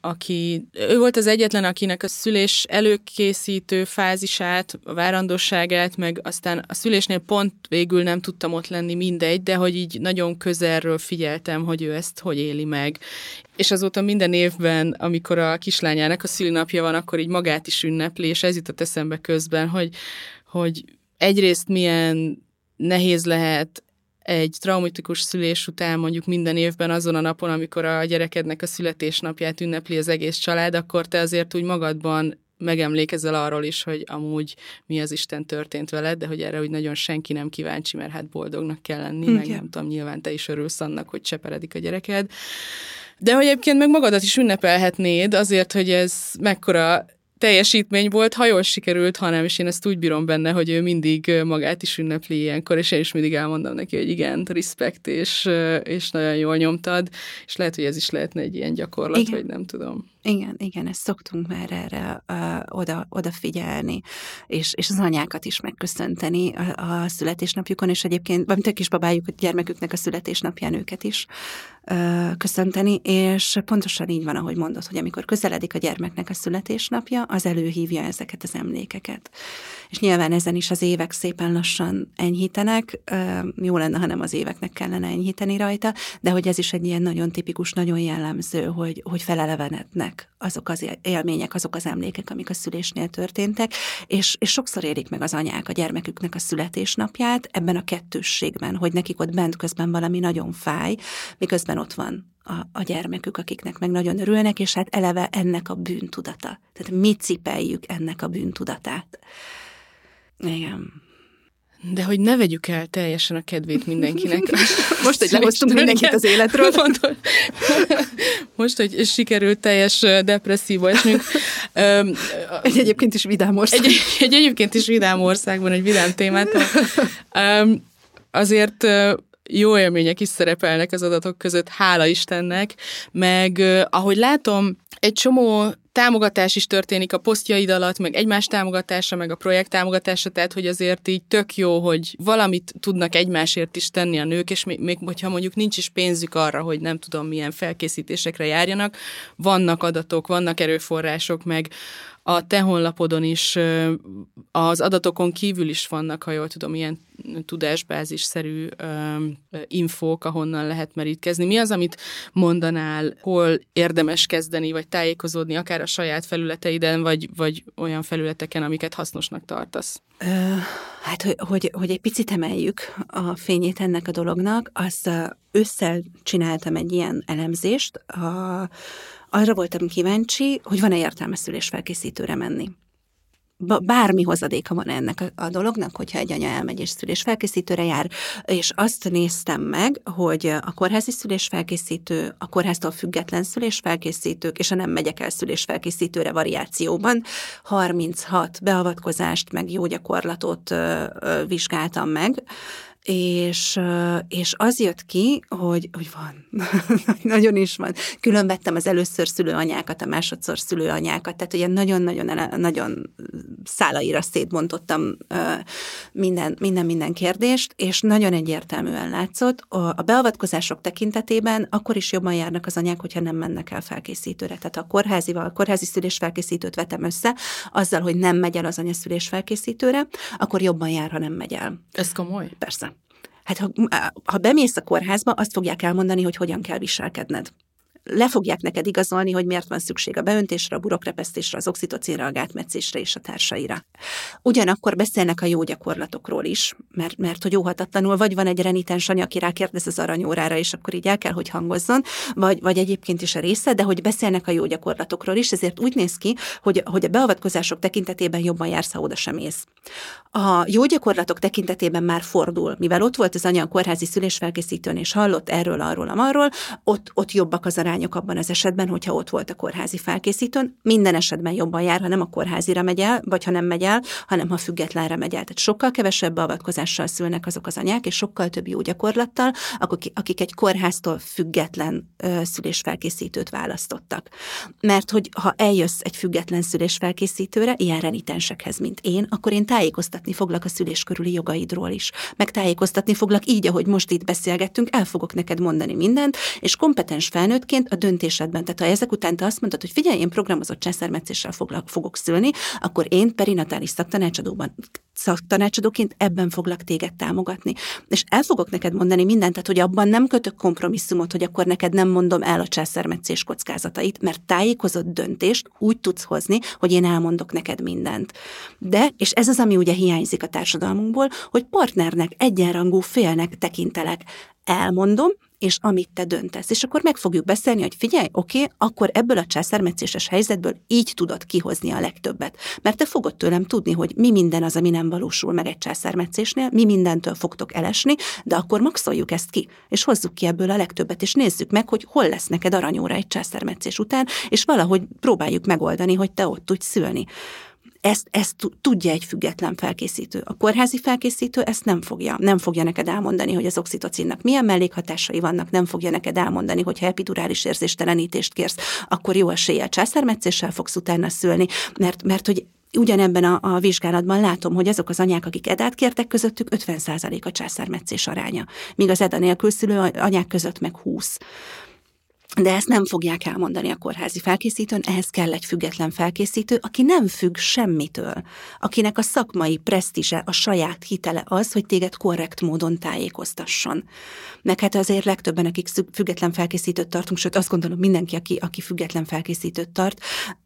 ő volt az egyetlen, akinek a szülés előkészítő fázisát, a várandosságát, meg aztán a szülésnél pont végül nem tudtam ott lenni, mindegy, de hogy így nagyon közelről figyeltem, hogy ő ezt hogy éli meg. És azóta minden évben, amikor a kislányának a szülinapja van, akkor így magát is ünnepli, és ez jutott eszembe közben, hogy egyrészt milyen nehéz lehet egy traumatikus szülés után mondjuk minden évben azon a napon, amikor a gyerekednek a születésnapját ünnepli az egész család, akkor te azért úgy magadban megemlékezel arról is, hogy amúgy mi az Isten történt veled, de hogy erre úgy nagyon senki nem kíváncsi, mert hát boldognak kell lenni, meg nem tudom, nyilván te is örülsz annak, hogy cseperedik a gyereked. De hogy egyébként meg magadat is ünnepelhetnéd azért, hogy ez mekkora teljesítmény volt, ha jól sikerült, ha nem, és én ezt úgy bírom benne, hogy ő mindig magát is ünnepli ilyenkor, és én is mindig elmondom neki, hogy igen, respekt, és nagyon jól nyomtad, és lehet, hogy ez is lehetne egy ilyen gyakorlat, igen. vagy nem tudom. Igen, ezt szoktunk már erre odafigyelni, és az anyákat is megköszönteni a születésnapjukon, és egyébként, valamint a kisbabájuk, a gyermeküknek a születésnapján őket is köszönteni, és pontosan így van, ahogy mondod, hogy amikor közeledik a gyermeknek a születésnapja, az előhívja ezeket az emlékeket. És nyilván ezen is az évek szépen lassan enyhítenek, jó lenne, ha nem az éveknek kellene enyhíteni rajta, de hogy ez is egy ilyen nagyon tipikus, nagyon jellemző, hogy felelevenednek azok az élmények, azok az emlékek, amik a szülésnél történtek, és sokszor érik meg az anyák a gyermeküknek a születésnapját ebben a kettősségben, hogy nekik ott bent közben valami nagyon fáj, miközben ott van a gyermekük, akiknek meg nagyon örülnek, és hát eleve ennek a bűntudata. Tehát mi cipeljük ennek a bűntudatát. Igen. De hogy ne vegyük el teljesen a kedvét mindenkinek. Most, hogy lehoztunk mindenkit az életről. Most, hogy sikerült teljes depresszívba esnünk. Egy egyébként is vidám ország. Egy egyébként is vidám országban, egy vidám témát. Azért jó élmények is szerepelnek az adatok között, hála Istennek, meg ahogy látom, egy csomó támogatás is történik a posztjaid alatt, meg egymás támogatása, meg a projekt támogatása, tehát hogy azért így tök jó, hogy valamit tudnak egymásért is tenni a nők, és még hogyha mondjuk nincs is pénzük arra, hogy nem tudom milyen felkészítésekre járjanak, vannak adatok, vannak erőforrások, meg a te honlapodon is az adatokon kívül is vannak, ha jól tudom, ilyen tudásbázisszerű infók, ahonnan lehet merítkezni. Mi az, amit mondanál, hol érdemes kezdeni, vagy tájékozódni, akár a saját felületeiden, vagy olyan felületeken, amiket hasznosnak tartasz? Hát, hogy egy picit emeljük a fényét ennek a dolognak, az ősszel csináltam egy ilyen elemzést, arra voltam kíváncsi, hogy van-e értelme szülésfelkészítőre menni. Bármi hozadéka van ennek a dolognak, hogyha egy anya elmegy és szülésfelkészítőre jár, és azt néztem meg, hogy a kórházi szülésfelkészítő, a kórháztól független szülésfelkészítők, és a nem megyek el szülésfelkészítőre variációban 36 beavatkozást, meg jó gyakorlatot vizsgáltam meg, és az jött ki, hogy van, nagyon is van. Külön vettem az először szülőanyákat, a másodszor szülőanyákat, tehát ugye nagyon szálaira szétbontottam minden kérdést, és nagyon egyértelműen látszott. A beavatkozások tekintetében akkor is jobban járnak az anyák, hogyha nem mennek el felkészítőre. Tehát a kórházi szülésfelkészítőt vetem össze, azzal, hogy nem megy el az anya szülésfelkészítőre, akkor jobban jár, ha nem megy el. Ez komoly? Persze. Hát ha bemész a kórházba, azt fogják elmondani, hogy hogyan kell viselkedned. Le fogják neked igazolni, hogy miért van szükség a beöntésre, a burokrepesztésre, az oxitocinra, a gátmetszésre és a társaira. Ugyanakkor beszélnek a jó gyakorlatokról is, mert hogy óhatatlanul vagy van egy renitens anya, aki rákérdez az aranyórára, és akkor így el kell, hogy hangozzon, vagy egyébként is a része, de hogy beszélnek a jó gyakorlatokról is, ezért úgy néz ki, hogy a beavatkozások tekintetében jobban jársz, ha oda sem mész. A jó gyakorlatok tekintetében már fordul, mivel ott volt az anya a kórházi szülésfelkészítőn, és hallott erről, arról, ott jobbak az arányok abban az esetben, hogyha ott volt a kórházi felkészítőn. Minden esetben jobban jár, ha nem a kórházira megy el, vagy ha nem megy el, hanem ha függetlenre megy el. Tehát sokkal kevesebb beavatkozással szülnek azok az anyák, és sokkal több jó gyakorlattal, akik egy kórháztól független szülésfelkészítőt választottak. Mert hogy ha eljössz egy független szülésfelkészítőre, ilyen renitensekhez, mint én, akkor én tájékoztatni foglak a szülés körüli jogaidról is. Meg tájékoztatni foglak így, ahogy most itt beszélgettünk, el fogok neked mondani mindent, és kompetens felnőttként a döntésedben. Tehát ha ezek után te azt mondod, hogy figyelj, én programozott császármetszéssel fogok szülni, akkor én perinatális szaktanácsadóként ebben foglak téged támogatni. És el fogok neked mondani mindent, tehát hogy abban nem kötök kompromisszumot, hogy akkor neked nem mondom el a császármetszés kockázatait, mert tájékozott döntést úgy tudsz hozni, hogy én elmondok neked mindent. De, és ez az, ami ugye hiányzik a társadalmunkból, hogy partnernek, egyenrangú félnek tekintelek. Elmondom, és amit te döntesz. És akkor meg fogjuk beszélni, hogy figyelj, oké, akkor ebből a császármetszéses helyzetből így tudod kihozni a legtöbbet. Mert te fogod tőlem tudni, hogy mi minden az, ami nem valósul meg egy császármetszésnél, mi mindentől fogtok elesni, de akkor maxoljuk ezt ki, és hozzuk ki ebből a legtöbbet, és nézzük meg, hogy hol lesz neked aranyóra egy császármetszés után, és valahogy próbáljuk megoldani, hogy te ott tudj szülni. Ezt tudja egy független felkészítő. A kórházi felkészítő ezt nem fogja. Nem fogja neked elmondani, hogy az oxitocinnak milyen mellékhatásai vannak, nem fogja neked elmondani, hogy ha epidurális érzéstelenítést kérsz, akkor jó eséllyel császármetszéssel fogsz utána szülni, mert hogy ugyanebben a vizsgálatban látom, hogy azok az anyák, akik edát kértek, közöttük 50% a császármetszés aránya, míg az eda nélkül szülő anyák között meg 20%. De ezt nem fogják elmondani a kórházi felkészítőn, ehhez kell egy független felkészítő, aki nem függ semmitől, akinek a szakmai presztízse, a saját hitele az, hogy téged korrekt módon tájékoztasson. Meg hát azért legtöbben, akik független felkészítőt tartunk, sőt azt gondolom mindenki, aki független felkészítőt tart,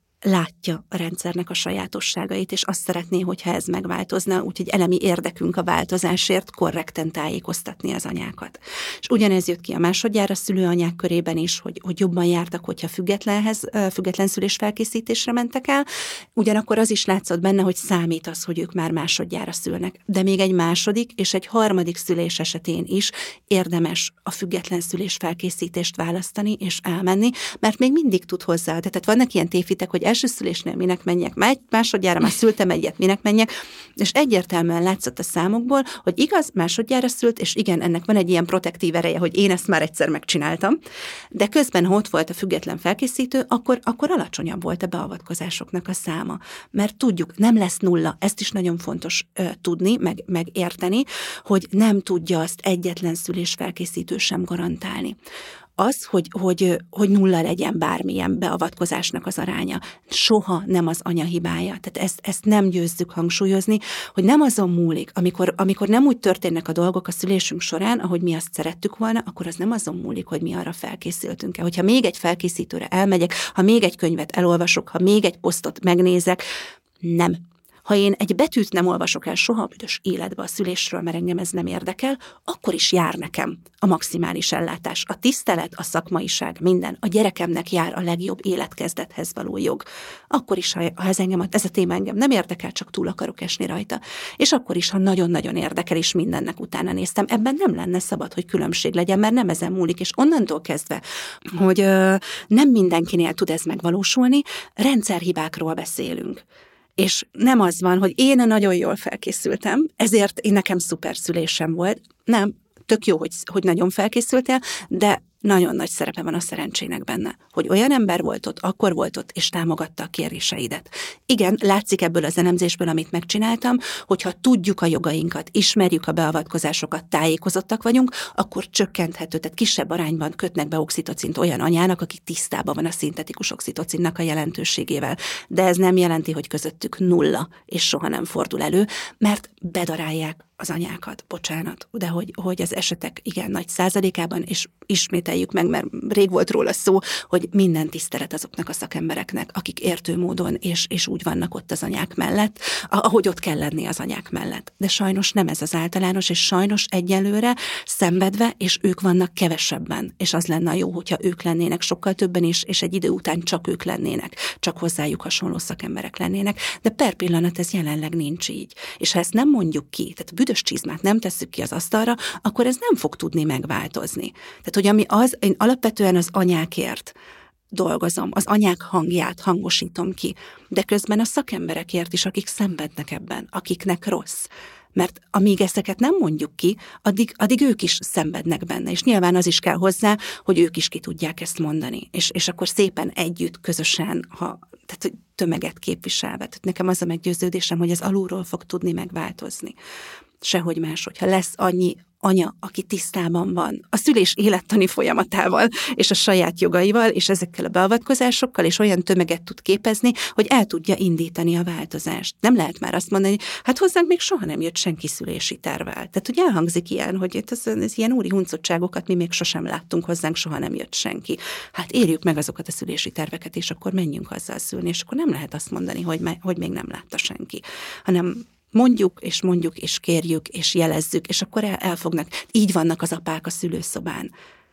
látja a rendszernek a sajátosságait, és azt szeretné, hogyha ez megváltozna, úgyhogy elemi érdekünk a változásért korrekten tájékoztatni az anyákat. És ugyanez jött ki a másodjára szülő anyák körében is, hogy jobban jártak, hogyha független szülésfelkészítésre mentek el, ugyanakkor az is látszott benne, hogy számít az, hogy ők már másodjára szülnek. De még egy második és egy harmadik szülés esetén is érdemes a független szülésfelkészítést választani és elmenni, mert még mindig tud hozzá. Tehát vannak ilyen tévhitek, hogy első szülésnél minek menjek, másodjára már szültem egyet, minek menjek, és egyértelműen látszott a számokból, hogy igaz, másodjára szült, és igen, ennek van egy ilyen protektív ereje, hogy én ezt már egyszer megcsináltam, de közben, ha ott volt a független felkészítő, akkor alacsonyabb volt a beavatkozásoknak a száma. Mert tudjuk, nem lesz nulla, ezt is nagyon fontos tudni, meg érteni, hogy nem tudja azt egyetlen szülésfelkészítő sem garantálni. Az, hogy nulla legyen bármilyen beavatkozásnak az aránya. Soha nem az anya hibája. Tehát ezt nem győzzük hangsúlyozni, hogy nem azon múlik, amikor nem úgy történnek a dolgok a szülésünk során, ahogy mi azt szerettük volna, akkor az nem azon múlik, hogy mi arra felkészültünk-e. Hogyha még egy felkészítőre elmegyek, ha még egy könyvet elolvasok, ha még egy posztot megnézek, nem. Ha én egy betűt nem olvasok el soha a büdös életbe a szülésről, mert engem ez nem érdekel, akkor is jár nekem a maximális ellátás, a tisztelet, a szakmaiság, minden. A gyerekemnek jár a legjobb életkezdethez való jog. Akkor is, ha ez a téma engem nem érdekel, csak túl akarok esni rajta. És akkor is, ha nagyon-nagyon érdekel, és mindennek utána néztem, ebben nem lenne szabad, hogy különbség legyen, mert nem ezen múlik. És onnantól kezdve, hogy nem mindenkinél tud ez megvalósulni, rendszerhibákról beszélünk. És nem az van, hogy én nagyon jól felkészültem, ezért nekem szuper szülésem volt. Nem, tök jó, hogy nagyon felkészültél, de nagyon nagy szerepe van a szerencsének benne, hogy olyan ember volt ott, akkor volt ott, és támogatta a kéréseidet. Igen, látszik ebből az elemzésből, amit megcsináltam, hogyha tudjuk a jogainkat, ismerjük a beavatkozásokat, tájékozottak vagyunk, akkor csökkenthető, tehát kisebb arányban kötnek be oxitocint olyan anyának, aki tisztában van a szintetikus oxitocinnak a jelentőségével. De ez nem jelenti, hogy közöttük nulla, és soha nem fordul elő, mert bedarálják az anyákat, bocsánat, de hogy az esetek igen nagy százalékában, és ismételjük meg, mert rég volt róla szó, hogy minden tisztelet azoknak a szakembereknek, akik értő módon és úgy vannak ott az anyák mellett, ahogy ott kell lenni az anyák mellett. De sajnos nem ez az általános, és sajnos egyelőre szenvedve, és ők vannak kevesebben, és az lenne jó, hogyha ők lennének sokkal többen is, és egy idő után csak ők lennének, csak hozzájuk hasonló szakemberek lennének, de per pillanat ez jelenleg nincs így. És ha ezt nem mondjuk ki, tehát büdös csizmát nem tesszük ki az asztalra, akkor ez nem fog tudni megváltozni. Tehát, hogy én alapvetően az anyákért dolgozom, az anyák hangját hangosítom ki, de közben a szakemberekért is, akik szenvednek ebben, akiknek rossz. Mert amíg ezeket nem mondjuk ki, addig ők is szenvednek benne, és nyilván az is kell hozzá, hogy ők is ki tudják ezt mondani. És akkor szépen együtt, közösen, tehát hogy tömeget képviselve. Tehát nekem az a meggyőződésem, hogy ez alulról fog tudni megváltozni. Sehogy más, hogyha lesz annyi anya, aki tisztában van a szülés élettani folyamatával, és a saját jogaival, és ezekkel a beavatkozásokkal, és olyan tömeget tud képezni, hogy el tudja indítani a változást. Nem lehet már azt mondani, hogy hát hozzánk még soha nem jött senki szülési tervvel. Tehát, hogy elhangzik ilyen, hogy ez ilyen úri huncottságokat mi még sosem láttunk, hozzánk soha nem jött senki. Hát érjük meg azokat a szülési terveket, és akkor menjünk azzal szülni, és akkor nem lehet azt mondani, hogy még nem látta senki, hanem mondjuk, és kérjük, és jelezzük, és akkor elfognak. Így vannak az apák a szülőszobán.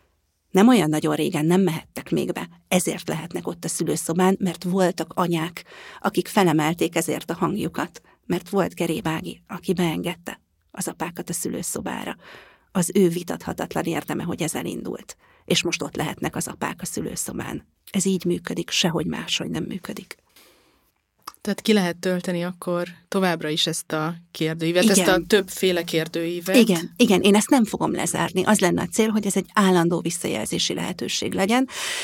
Nem olyan nagyon régen nem mehettek még be, ezért lehetnek ott a szülőszobán, mert voltak anyák, akik felemelték ezért a hangjukat, mert volt Geré Bági, aki beengedte az apákat a szülőszobára. Az ő vitathatatlan érdeme, hogy ez elindult. És most ott lehetnek az apák a szülőszobán. Ez így működik, sehogy máshogy nem működik. Tehát ki lehet tölteni akkor továbbra is ezt a kérdőívet, Igen. ezt a többféle kérdőívet? Igen, én ezt nem fogom lezárni. Az lenne a cél, hogy ez egy állandó visszajelzési lehetőség legyen,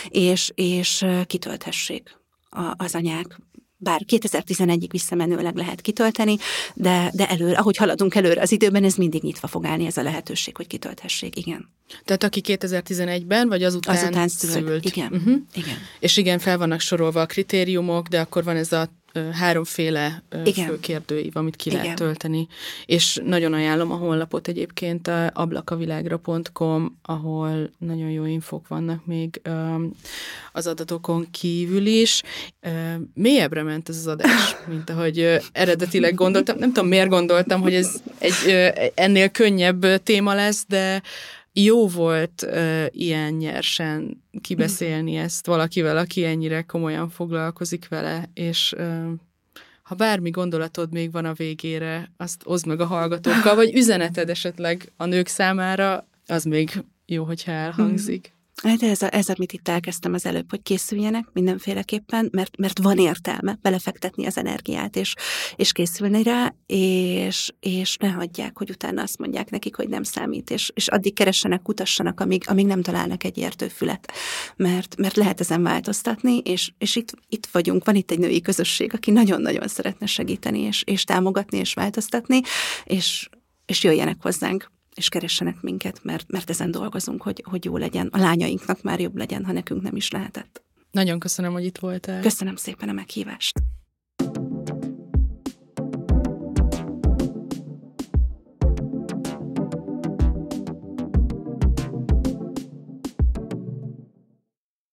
és kitölthessék az anyák. Bár 2011-ig visszamenőleg lehet kitölteni, de előre, ahogy haladunk előre az időben, ez mindig nyitva fog állni ez a lehetőség, hogy kitölthessék, igen. Tehát aki 2011-ben, vagy azután szült. Igen, igen. És igen, fel vannak sorolva a kritériumok, de akkor van ez a háromféle fő kérdőív, amit ki lehet tölteni. És nagyon ajánlom a honlapot egyébként, ablakavilágra.com, ahol nagyon jó infók vannak még az adatokon kívül is. Mélyebbre ment ez az adás, mint ahogy eredetileg gondoltam. Nem tudom, miért gondoltam, hogy ez egy ennél könnyebb téma lesz, de jó volt ilyen nyersen kibeszélni ezt valakivel, aki ennyire komolyan foglalkozik vele, és ha bármi gondolatod még van a végére, azt oszd meg a hallgatókkal, vagy üzeneted esetleg a nők számára, az még jó, hogyha elhangzik. De ez, amit itt elkezdtem az előbb, hogy készüljenek mindenféleképpen, mert van értelme belefektetni az energiát, és készülni rá, és ne hagyják, hogy utána azt mondják nekik, hogy nem számít, és addig keressenek, kutassanak, amíg nem találnak egy értő fület, mert lehet ezen változtatni, és itt vagyunk, van itt egy női közösség, aki nagyon-nagyon szeretne segíteni, és támogatni, és változtatni, és jöjjenek hozzánk, és keressenek minket, mert ezen dolgozunk, hogy jó legyen. A lányainknak már jobb legyen, ha nekünk nem is lehetett. Nagyon köszönöm, hogy itt voltál. Köszönöm szépen a meghívást.